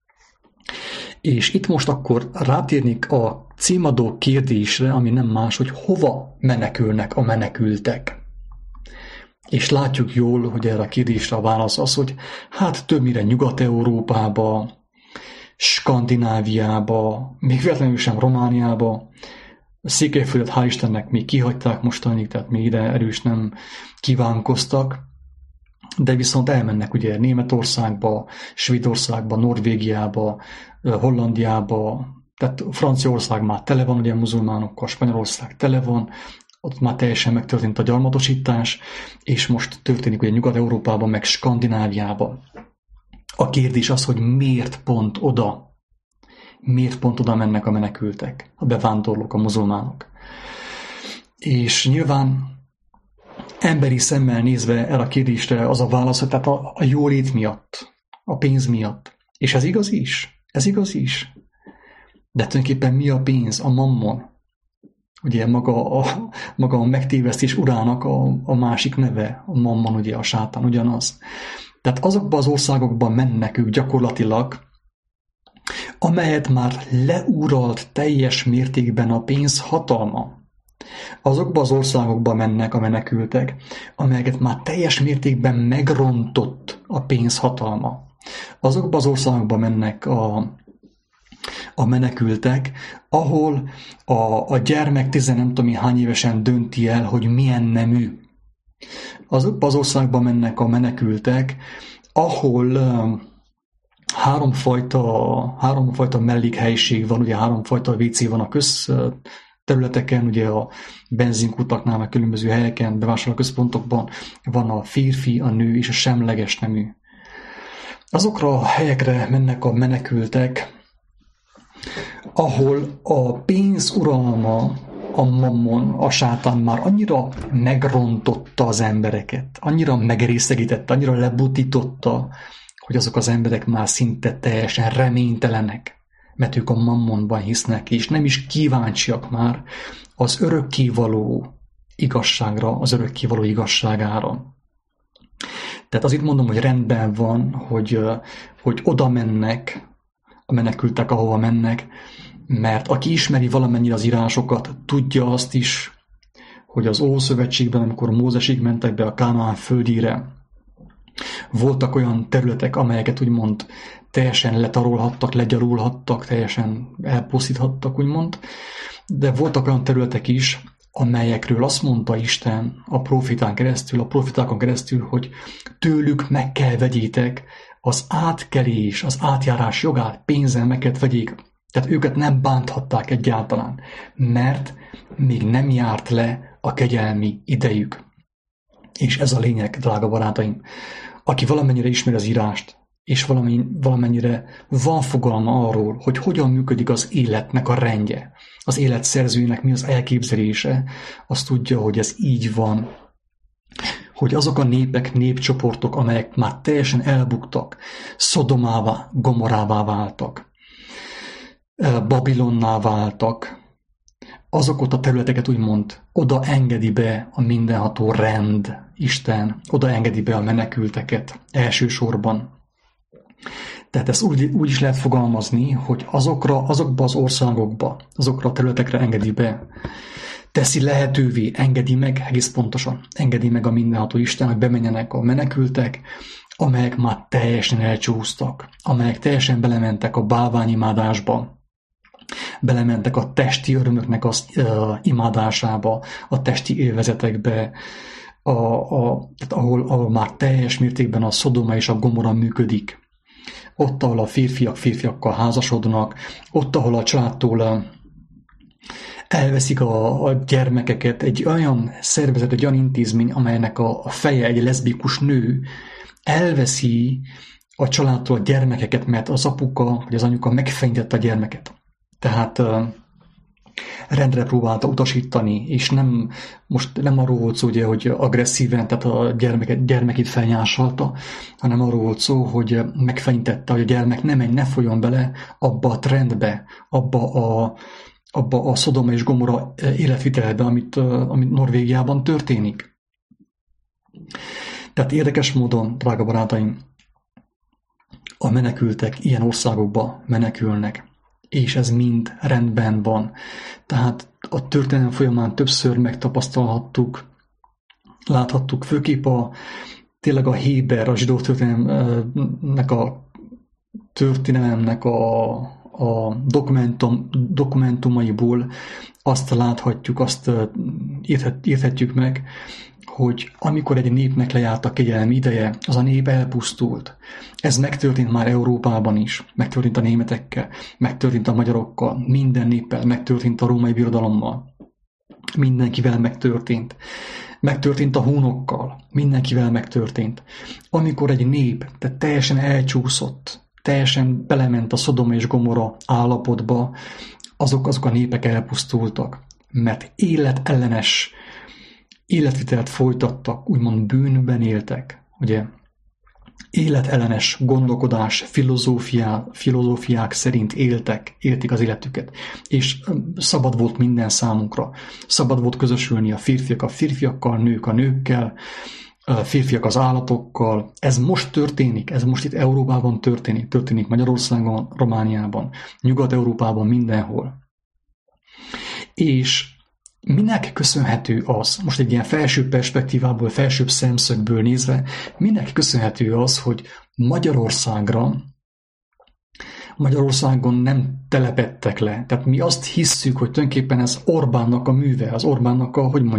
És itt most akkor rátérnék a címadó kérdésre, ami nem más, hogy hova menekülnek a menekültek. És látjuk jól, hogy erre a kérdésre a válasz az, hogy hát többnyire Nyugat-Európába, Skandináviába, még véletlenül sem Romániába. Székelyföldet hál' Istennek még kihagyták mostanig, tehát még ide erős nem kívánkoztak, de viszont elmennek ugye Németországba, Svédországba, Norvégiába, Hollandiába, tehát Franciaország már tele van ugye muzulmánokkal, Spanyolország tele van, ott már teljesen megtörtént a gyarmatosítás, és most történik ugye Nyugat-Európában, meg Skandináviában. A kérdés az, hogy miért pont oda mennek a menekültek, a bevándorlók, a muzulmánok. És nyilván emberi szemmel nézve el a kérdésre az a válasz, hogy tehát a jólét miatt, a pénz miatt. És ez igaz is. Ez igaz is. De tulajdonképpen mi a pénz? A mammon. Ugye maga a megtévesztés urának a másik neve, a mammon, ugye a sátán ugyanaz. Tehát azokba az országokba mennek ők gyakorlatilag, amelyet már leuralt teljes mértékben a pénz hatalma. Azokba az országokba mennek a menekültek, amelyeket már teljes mértékben megrontott a pénz hatalma. Azokba az országokba mennek a menekültek, ahol a gyermek nem tudom hány évesen dönti el, hogy milyen nemű. Azokba az országba mennek a menekültek, ahol háromfajta mellékhelyiség van, ugye háromfajta WC van a közterületeken, ugye a benzinkutaknál, meg különböző helyeken, bevásárlóközpontokban van a férfi, a nő és a semleges nemű. Azokra a helyekre mennek a menekültek, ahol a pénz uralma, a mammon, a sátán már annyira megrontotta az embereket, annyira megrészegítette, annyira lebutította, hogy azok az emberek már szinte teljesen reménytelenek, mert ők a mammonban hisznek, és nem is kíváncsiak már az örökkévaló igazságra, az örökkévaló igazságára. Tehát azt itt mondom, hogy rendben van, hogy oda mennek a menekültek, ahova mennek, mert aki ismeri valamennyire az írásokat, tudja azt is, hogy az Ószövetségben, amikor Mózesig mentek be a Kánaán földjére, voltak olyan területek, amelyeket úgymond teljesen letarolhattak, legyarulhattak, teljesen elpusztíthattak, úgymond, de voltak olyan területek is, amelyekről azt mondta Isten a profitákon keresztül, hogy tőlük meg kell vegyétek az átkelés, az átjárás jogát, pénzzel meg kell vegyék. Tehát őket nem bánthatták egyáltalán, mert még nem járt le a kegyelmi idejük. És ez a lényeg, drága barátaim. Aki valamennyire ismeri az írást, és valamennyire van fogalma arról, hogy hogyan működik az életnek a rendje, az élet szerzőjének mi az elképzelése, azt tudja, hogy ez így van, hogy azok a népek, népcsoportok, amelyek már teljesen elbuktak, Szodomává, Gomorrává váltak, Babilonná váltak, azokat a területeket úgymond oda engedi be a mindenható rend, Isten, oda engedi be a menekülteket elsősorban. Tehát ezt úgy is lehet fogalmazni, hogy azokba az országokba, azokra a területekre engedi be, teszi lehetővé, engedi meg, egész pontosan, engedi meg a mindenható Isten, hogy bemenjenek a menekültek, amelyek már teljesen elcsúsztak, amelyek teljesen belementek a bálványimádásba, belementek a testi örömöknek az imádásába, a testi élvezetekbe, tehát ahol már teljes mértékben a Szodoma és a Gomorra működik. Ott, ahol a férfiak férfiakkal házasodnak, ott, ahol a családtól elveszik a gyermekeket, egy olyan szervezet, egy olyan intézmény, amelynek a feje egy leszbikus nő, elveszi a családtól a gyermekeket, mert az apuka vagy az anyuka megfenyítette a gyermeket. Tehát rendre próbálta utasítani, és most nem arról volt szó, ugye, hogy agresszíven, tehát a gyermekét felnyásolta, hanem arról volt szó, hogy megfenyítette, hogy a gyermek ne folyjon bele abba a trendbe, abba a Szodoma és Gomorra életvitelbe, amit Norvégiában történik. Tehát érdekes módon, drága barátaim, a menekültek ilyen országokba menekülnek, és ez mind rendben van. Tehát a történelem folyamán többször megtapasztalhattuk láthattuk, főképp tényleg a Héber, a zsidó történelemnek a dokumentumaiból azt láthatjuk, azt érthetjük meg, hogy amikor egy népnek lejárt a kegyelmi ideje, az a nép elpusztult. Ez megtörtént már Európában is, megtörtént a németekkel, megtörtént a magyarokkal, minden néppel, megtörtént a római birodalommal. Mindenkivel megtörtént. Megtörtént a húnokkal, mindenkivel megtörtént. Amikor egy nép teljesen elcsúszott, teljesen belement a Szodoma és Gomorra állapotba, azok a népek elpusztultak, mert életellenes életvitelt folytattak, úgymond bűnben éltek, ugye? Életellenes gondolkodás, filozófiák szerint élték az életüket, és szabad volt minden számunkra. Szabad volt közösülni a férfiak a férfiakkal, nők a nőkkel, férfiak az állatokkal. Ez most történik, ez most itt Európában történik Magyarországon, Romániában, Nyugat-Európában, mindenhol. És minek köszönhető az, most egy ilyen felsőbb perspektívából, felsőbb szemszögből nézve, minek köszönhető az, hogy Magyarországon nem telepedtek le. Tehát mi azt hisszük, hogy tulajdonképpen ez Orbánnak a műve, az Orbánnak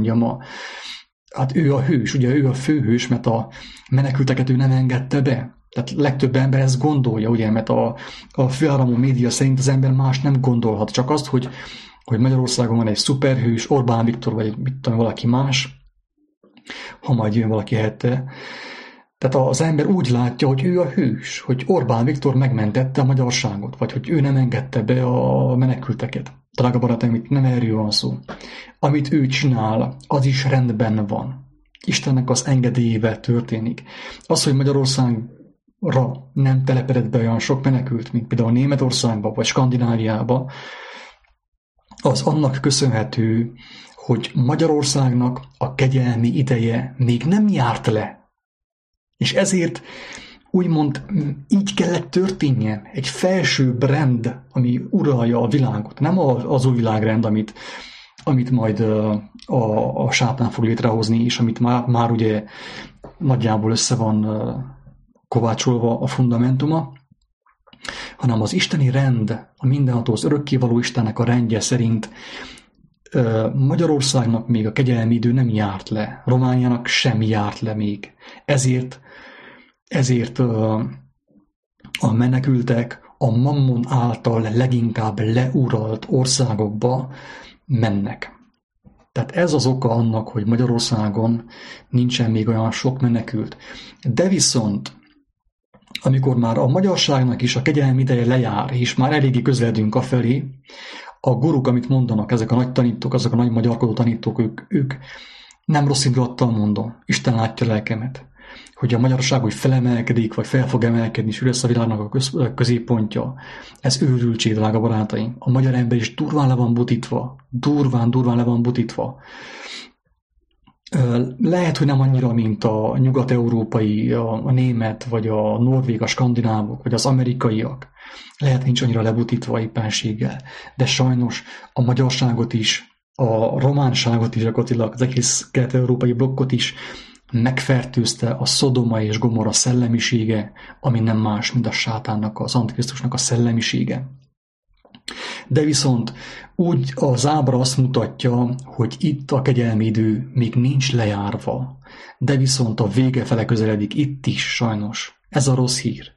hát ő a hős, ugye ő a főhős, mert a menekülteket ő nem engedte be. Tehát legtöbb ember ezt gondolja, ugye, mert a főáramú média szerint az ember más nem gondolhat, csak azt, hogy Magyarországon van egy szuperhős, Orbán Viktor, vagy mit tudom, valaki más, ha majd jön valaki helyette. Tehát az ember úgy látja, hogy ő a hős, hogy Orbán Viktor megmentette a magyarságot, vagy hogy ő nem engedte be a menekülteket. Drága barátaim, itt nem erről van szó. Amit ő csinál, az is rendben van. Istennek az engedélyével történik. Az, hogy Magyarországra nem telepedett be olyan sok menekült, mint például Németországba, vagy Skandináviába, az annak köszönhető, hogy Magyarországnak a kegyelmi ideje még nem járt le. És ezért úgymond így kellett történjen. Egy felsőbb rend, ami uralja a világot. Nem az új világrend, amit majd a sátán fog létrehozni, és amit már ugye nagyjából össze van kovácsolva a fundamentuma, hanem az isteni rend, a mindenható, az örökkévaló Istennek a rendje szerint Magyarországnak még a kegyelmi idő nem járt le, Romániának sem járt le még. Ezért a menekültek a Mammon által leginkább leuralt országokba mennek. Tehát ez az oka annak, hogy Magyarországon nincsen még olyan sok menekült. De viszont amikor már a magyarságnak is a kegyelmi ideje lejár, és már eléggé közeledünk afelé, a guruk, amit mondanak, ezek a nagy tanítók, azok a nagy magyarkodó tanítók, ők nem rossz indulattal mondom, Isten látja lelkemet, hogy a magyarság úgy felemelkedik, vagy fel fog emelkedni, és ő lesz a világnak a középpontja. Ez őrültség, drága barátaim. A magyar ember is durván le van butítva. Durván le van butítva. Lehet, hogy nem annyira, mint a nyugat-európai, a német, vagy a norvég, a skandinávok, vagy az amerikaiak. Lehet, nincs annyira lebutítva éppenséggel. De sajnos a magyarságot is, a románságot is, gyakorlatilag az egész kelet-európai blokkot is megfertőzte a Szodoma és Gomorra szellemisége, ami nem más, mint a sátánnak, az antikrisztusnak a szellemisége. De viszont úgy az ábra azt mutatja, hogy itt a kegyelmi idő még nincs lejárva, de viszont a vége fele közeledik itt is sajnos. Ez a rossz hír.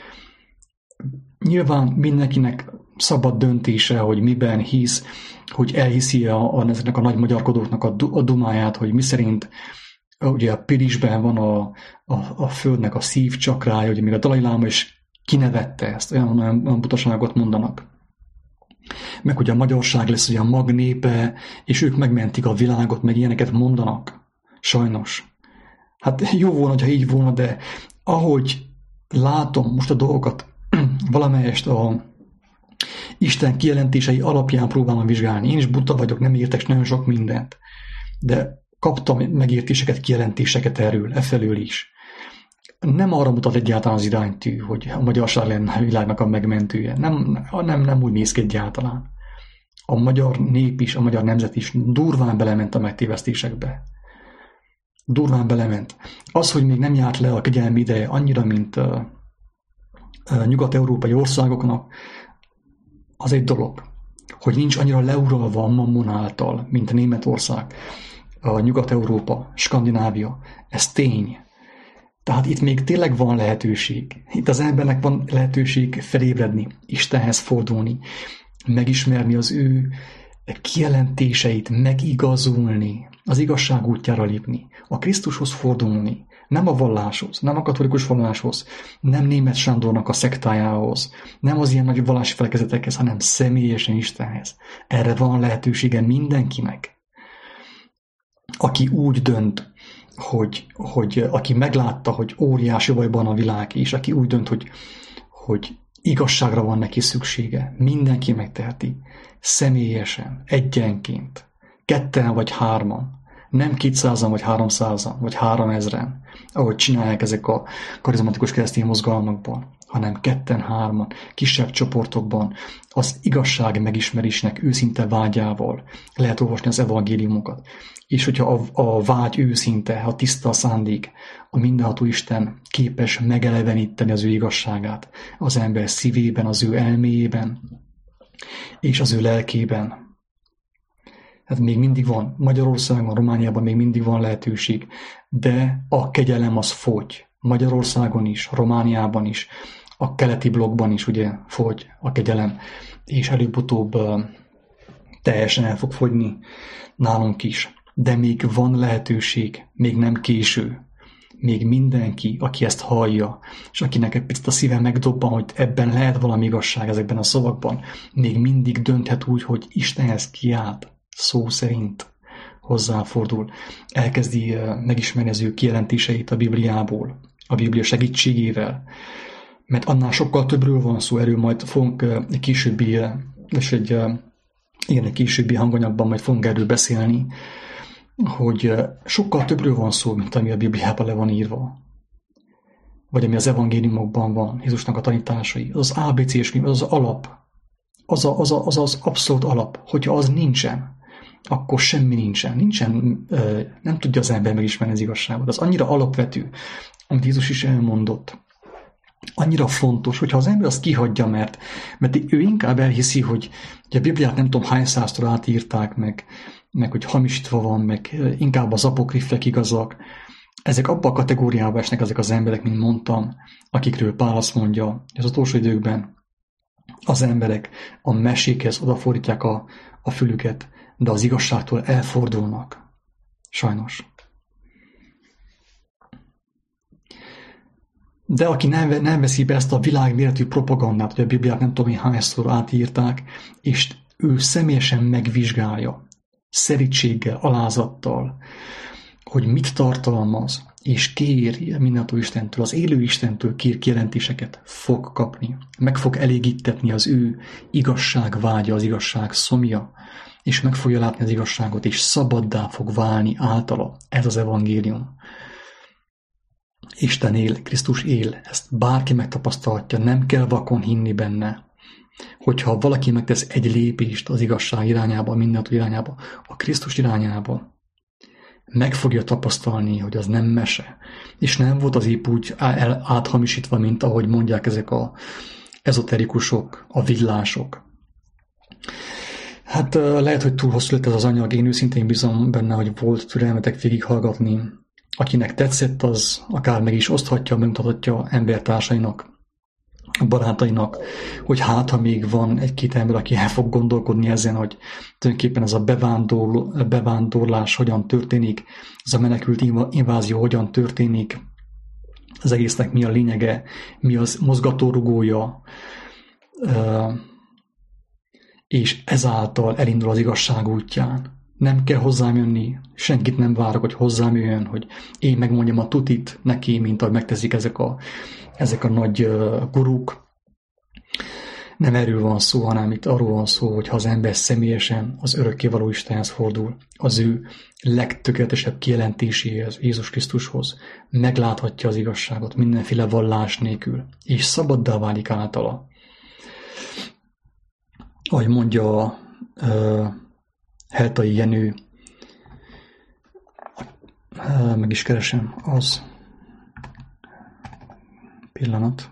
Nyilván mindenkinek szabad döntése, hogy miben hisz, hogy elhiszi ezeknek a nagy magyarkodóknak a dumáját, hogy miszerint ugye a pirisben van a földnek a szívcsakrája, ugye még a Dalai Láma is kinevette ezt, olyan butaságot mondanak. Meg hogy a magyarság lesz ugye a magnépe, és ők megmentik a világot, meg ilyeneket mondanak. Sajnos. Hát jó volna, ha így volna, de ahogy látom most a dolgokat, valamelyest a Isten kijelentései alapján próbálom vizsgálni. Én is buta vagyok, nem értek nagyon sok mindent, de kaptam megértéseket, kijelentéseket erről, efelől is. Nem arra mutat egyáltalán az iránytű, hogy a magyarság lenne a világnak a megmentője. Nem úgy néz ki egyáltalán. A magyar nép is, a magyar nemzet is durván belement a megtévesztésekbe. Durván belement. Az, hogy még nem járt le a kegyelmi ideje annyira, mint nyugat-európai országoknak, az egy dolog. Hogy nincs annyira leuralva a mammon által, mint a Németország, a Nyugat-Európa, Skandinávia. Ez tény. Tehát itt még tényleg van lehetőség. Itt az embernek van lehetőség felébredni, Istenhez fordulni, megismerni az ő kijelentéseit, megigazulni, az igazság útjára lépni, a Krisztushoz fordulni, nem a valláshoz, nem a katolikus valláshoz, nem Németh Sándornak a szektájához, nem az ilyen nagy vallási felekezetekhez, hanem személyesen Istenhez. Erre van lehetősége mindenkinek, aki úgy dönt, hogy aki meglátta, hogy óriási bajban a világ, és aki úgy dönt, hogy igazságra van neki szüksége, mindenki megteheti, személyesen, egyenként, ketten vagy hárman, nem 200-an vagy 300-an, vagy 3000-en, ahogy csinálják ezek a karizmatikus keresztény mozgalmakban, hanem ketten, hárman, kisebb csoportokban, az igazság megismerésnek őszinte vágyával lehet olvasni az evangéliumokat. És hogyha a vágy őszinte, a tiszta a szándék, a mindenható Isten képes megeleveníteni az ő igazságát az ember szívében, az ő elméjében, és az ő lelkében. Hát még mindig van, Magyarországon, Romániában még mindig van lehetőség, de a kegyelem az fogy. Magyarországon is, Romániában is, a keleti blokkban is ugye fogy a kegyelem, és előbb-utóbb teljesen el fog fogyni nálunk is. De még van lehetőség, még nem késő. Még mindenki, aki ezt hallja, és akinek egy picit a szíve megdobban, hogy ebben lehet valami igazság ezekben a szavakban, még mindig dönthet úgy, hogy Istenhez kiált, szó szerint hozzáfordul, elkezdi megismerni az ő kijelentéseit a Bibliából, a Biblia segítségével, mert annál sokkal többről van szó, erről majd fogunk egy későbbi hanganyagban majd fogunk erről beszélni, hogy sokkal többről van szó, mint ami a Bibliában le van írva. Vagy ami az evangéliumokban van, Jézusnak a tanításai. Az ABC-s könyv, az az alap. Az abszolút alap. Hogyha az nincsen, akkor semmi nincsen. Nem tudja az ember megismerni az igazságot. Az annyira alapvető, amit Jézus is elmondott. Annyira fontos, hogyha az ember azt kihagyja, mert ő inkább elhiszi, hogy a Bibliát nem tudom hányszázszor átírták, meg hogy hamisítva van, meg inkább az apokrifek igazak. Ezek abba a kategóriába esnek ezek az emberek, mint mondtam, akikről Pál azt mondja, hogy az utolsó időkben az emberek a mesékhez odafordítják a fülüket, de az igazságtól elfordulnak. Sajnos. De aki nem veszi be ezt a világméretű propagandát, hogy a Bibliát nem tudom, hogy hányszor átírták, és ő személyesen megvizsgálja, szerítséggel, alázattal, hogy mit tartalmaz, és kér mindenható Istentől, az élő Istentől kér kijelentéseket, fog kapni. Meg fog elégítetni az ő igazság vágya, az igazság szomja, és meg fogja látni az igazságot, és szabaddá fog válni általa. Ez az evangélium. Isten él, Krisztus él, ezt bárki megtapasztalhatja, nem kell vakon hinni benne. Hogyha valaki megtesz egy lépést az igazság irányába, a mindenható irányába, a Krisztus irányába, meg fogja tapasztalni, hogy az nem mese, és nem volt az épp úgy áthamisítva, mint ahogy mondják ezek az ezoterikusok, a villások. Hát lehet, hogy túl hosszú lett ez az anyag, én őszintén bízom benne, hogy volt türelmetek végighallgatni. Akinek tetszett, az akár meg is oszthatja, megmutathatja embertársainak, barátainak, hogy hát, ha még van egy-két ember, aki el fog gondolkodni ezen, hogy tulajdonképpen ez a bevándorlás hogyan történik, ez a menekült invázió hogyan történik, az egésznek mi a lényege, mi az mozgatórugója, és ezáltal elindul az igazság útján. Nem kell hozzám jönni, senkit nem várok, hogy hozzám jöjjön, hogy én megmondjam a tutit neki, mint ahogy megteszik ezek a nagy guruk. Nem erről van szó, hanem itt arról van szó, hogy ha az ember személyesen az örökkévaló Istenhez fordul, az ő legtökéletesebb kijelentéséhez, Jézus Krisztushoz, megláthatja az igazságot mindenféle vallás nélkül, és szabaddá válik általa. Ahogy mondja Heltai Jenő, meg is keresem, az pillanat.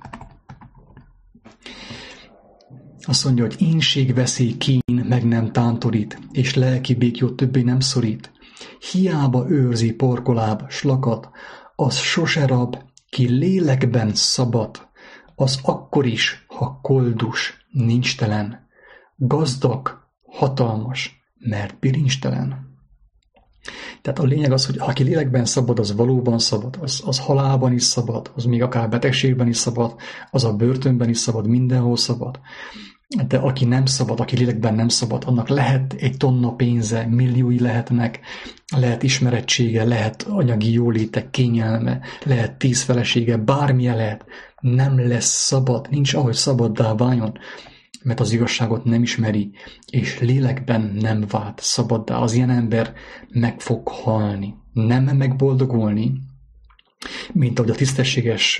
Azt mondja, hogy ínség, veszély, kín meg nem tántorít, és lelki békjót többé nem szorít. Hiába őrzi porkoláb, slakat, az sose rab, ki lélekben szabad, az akkor is, ha koldus, nincstelen, gazdag, hatalmas, mert birincstelen. Tehát a lényeg az, hogy aki lélekben szabad, az valóban szabad, az halálban is szabad, az még akár betegségben is szabad, az a börtönben is szabad, mindenhol szabad. De aki nem szabad, aki lélekben nem szabad, annak lehet egy tonna pénze, milliói lehetnek, lehet ismerettsége, lehet anyagi jóléte, kényelme, lehet 10 felesége, bármilyen lehet, nem lesz szabad, nincs ahogy szabaddá váljon, mert az igazságot nem ismeri, és lélekben nem vált szabaddá. Az ilyen ember meg fog halni, nem megboldogulni, mint ahogy a tisztességes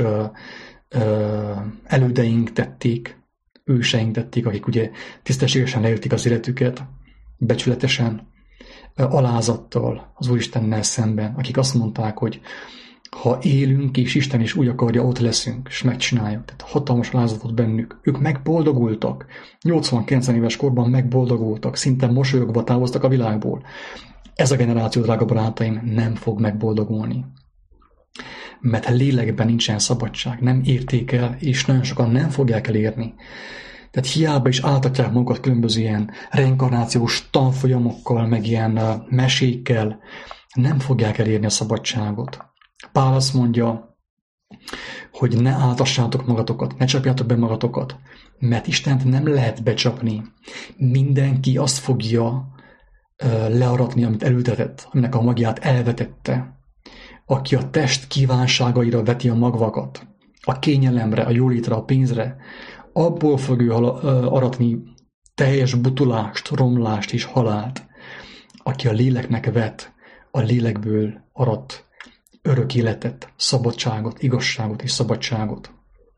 elődeink tették, őseink tették, akik ugye tisztességesen leélték az életüket, becsületesen, alázattal, az Úristennel szemben, akik azt mondták, hogy ha élünk, és Isten is úgy akarja, ott leszünk, és megcsináljuk. Tehát hatalmas alázatot bennük. Ők megboldogultak. 80-90 éves korban megboldogultak, szinte mosolyogva távoztak a világból. Ez a generáció, drága barátaim, nem fog megboldogulni. Mert lélekben nincsen szabadság, nem érték el, és nagyon sokan nem fogják elérni. Tehát hiába is áltatják magukat különböző ilyen reinkarnációs tanfolyamokkal, meg ilyen mesékkel, nem fogják elérni a szabadságot. Pál azt mondja, hogy ne áltassátok magatokat, ne csapjátok be magatokat, mert Istent nem lehet becsapni. Mindenki azt fogja learatni, amit elültetett, aminek a magját elvetette. Aki a test kívánságaira veti a magvakat, a kényelemre, a jólétre, a pénzre, abból fog ő aratni teljes butulást, romlást és halált. Aki a léleknek vet, a lélekből arat örök életet, szabadságot, igazságot és szabadságot.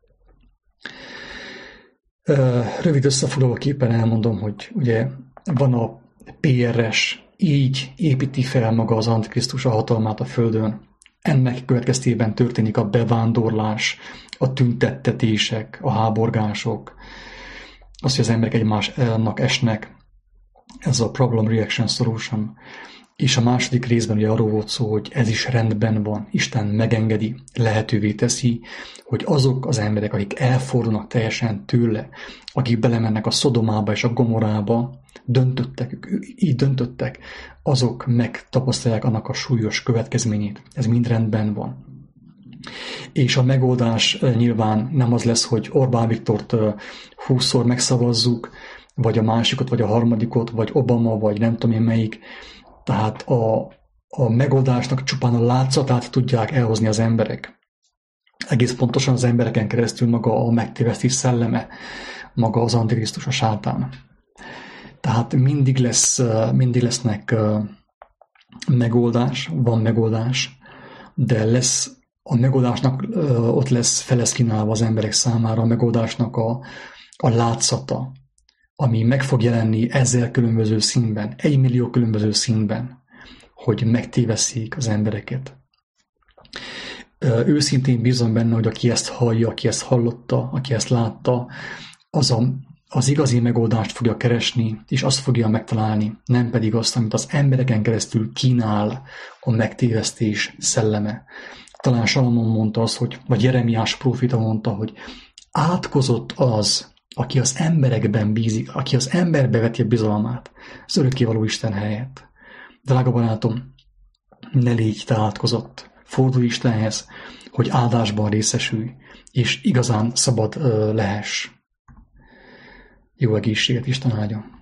Rövid összefoglalóképpen elmondom, hogy ugye van a PRS, így építi fel maga az Antikrisztus a hatalmát a Földön. Ennek következtében történik a bevándorlás, a tüntettetések, a háborgások, az, hogy az emberek egymásnak esnek, ez a problem reaction solution. És a második részben ugye arról volt szó, hogy ez is rendben van. Isten megengedi, lehetővé teszi, hogy azok az emberek, akik elfordulnak teljesen tőle, akik belemennek a Szodomába és a Gomorába, így döntöttek, azok megtapasztalják annak a súlyos következményét. Ez mind rendben van. És a megoldás nyilván nem az lesz, hogy Orbán Viktort 20-szor megszavazzuk, vagy a másikot, vagy a harmadikot, vagy Obama, vagy nem tudom én melyik. Tehát a megoldásnak csupán a látszatát tudják elhozni az emberek. Egész pontosan az embereken keresztül maga a megtévesztés szelleme, maga az Antikrisztus, a sátán. Tehát mindig lesznek megoldás, van megoldás, de lesz a megoldásnak, ott lesz feleszkínálva az emberek számára a megoldásnak a látszata, ami meg fog jelenni 1000 különböző színben, 1 millió különböző színben, hogy megtévesszék az embereket. Őszintén bízom benne, hogy aki ezt hallja, aki ezt hallotta, aki ezt látta, az igazi megoldást fogja keresni, és azt fogja megtalálni, nem pedig azt, amit az embereken keresztül kínál a megtévesztés szelleme. Talán Salamon mondta azt, vagy Jeremiás prófita mondta, hogy átkozott az, aki az emberekben bízik, aki az emberbe veti a bizalmát, az örökkévaló Isten helyett. Drága barátom, ne légy te átkozott, fordulj Istenhez, hogy áldásban részesülj, és igazán szabad lehess. Jó egészséget, Isten áldja!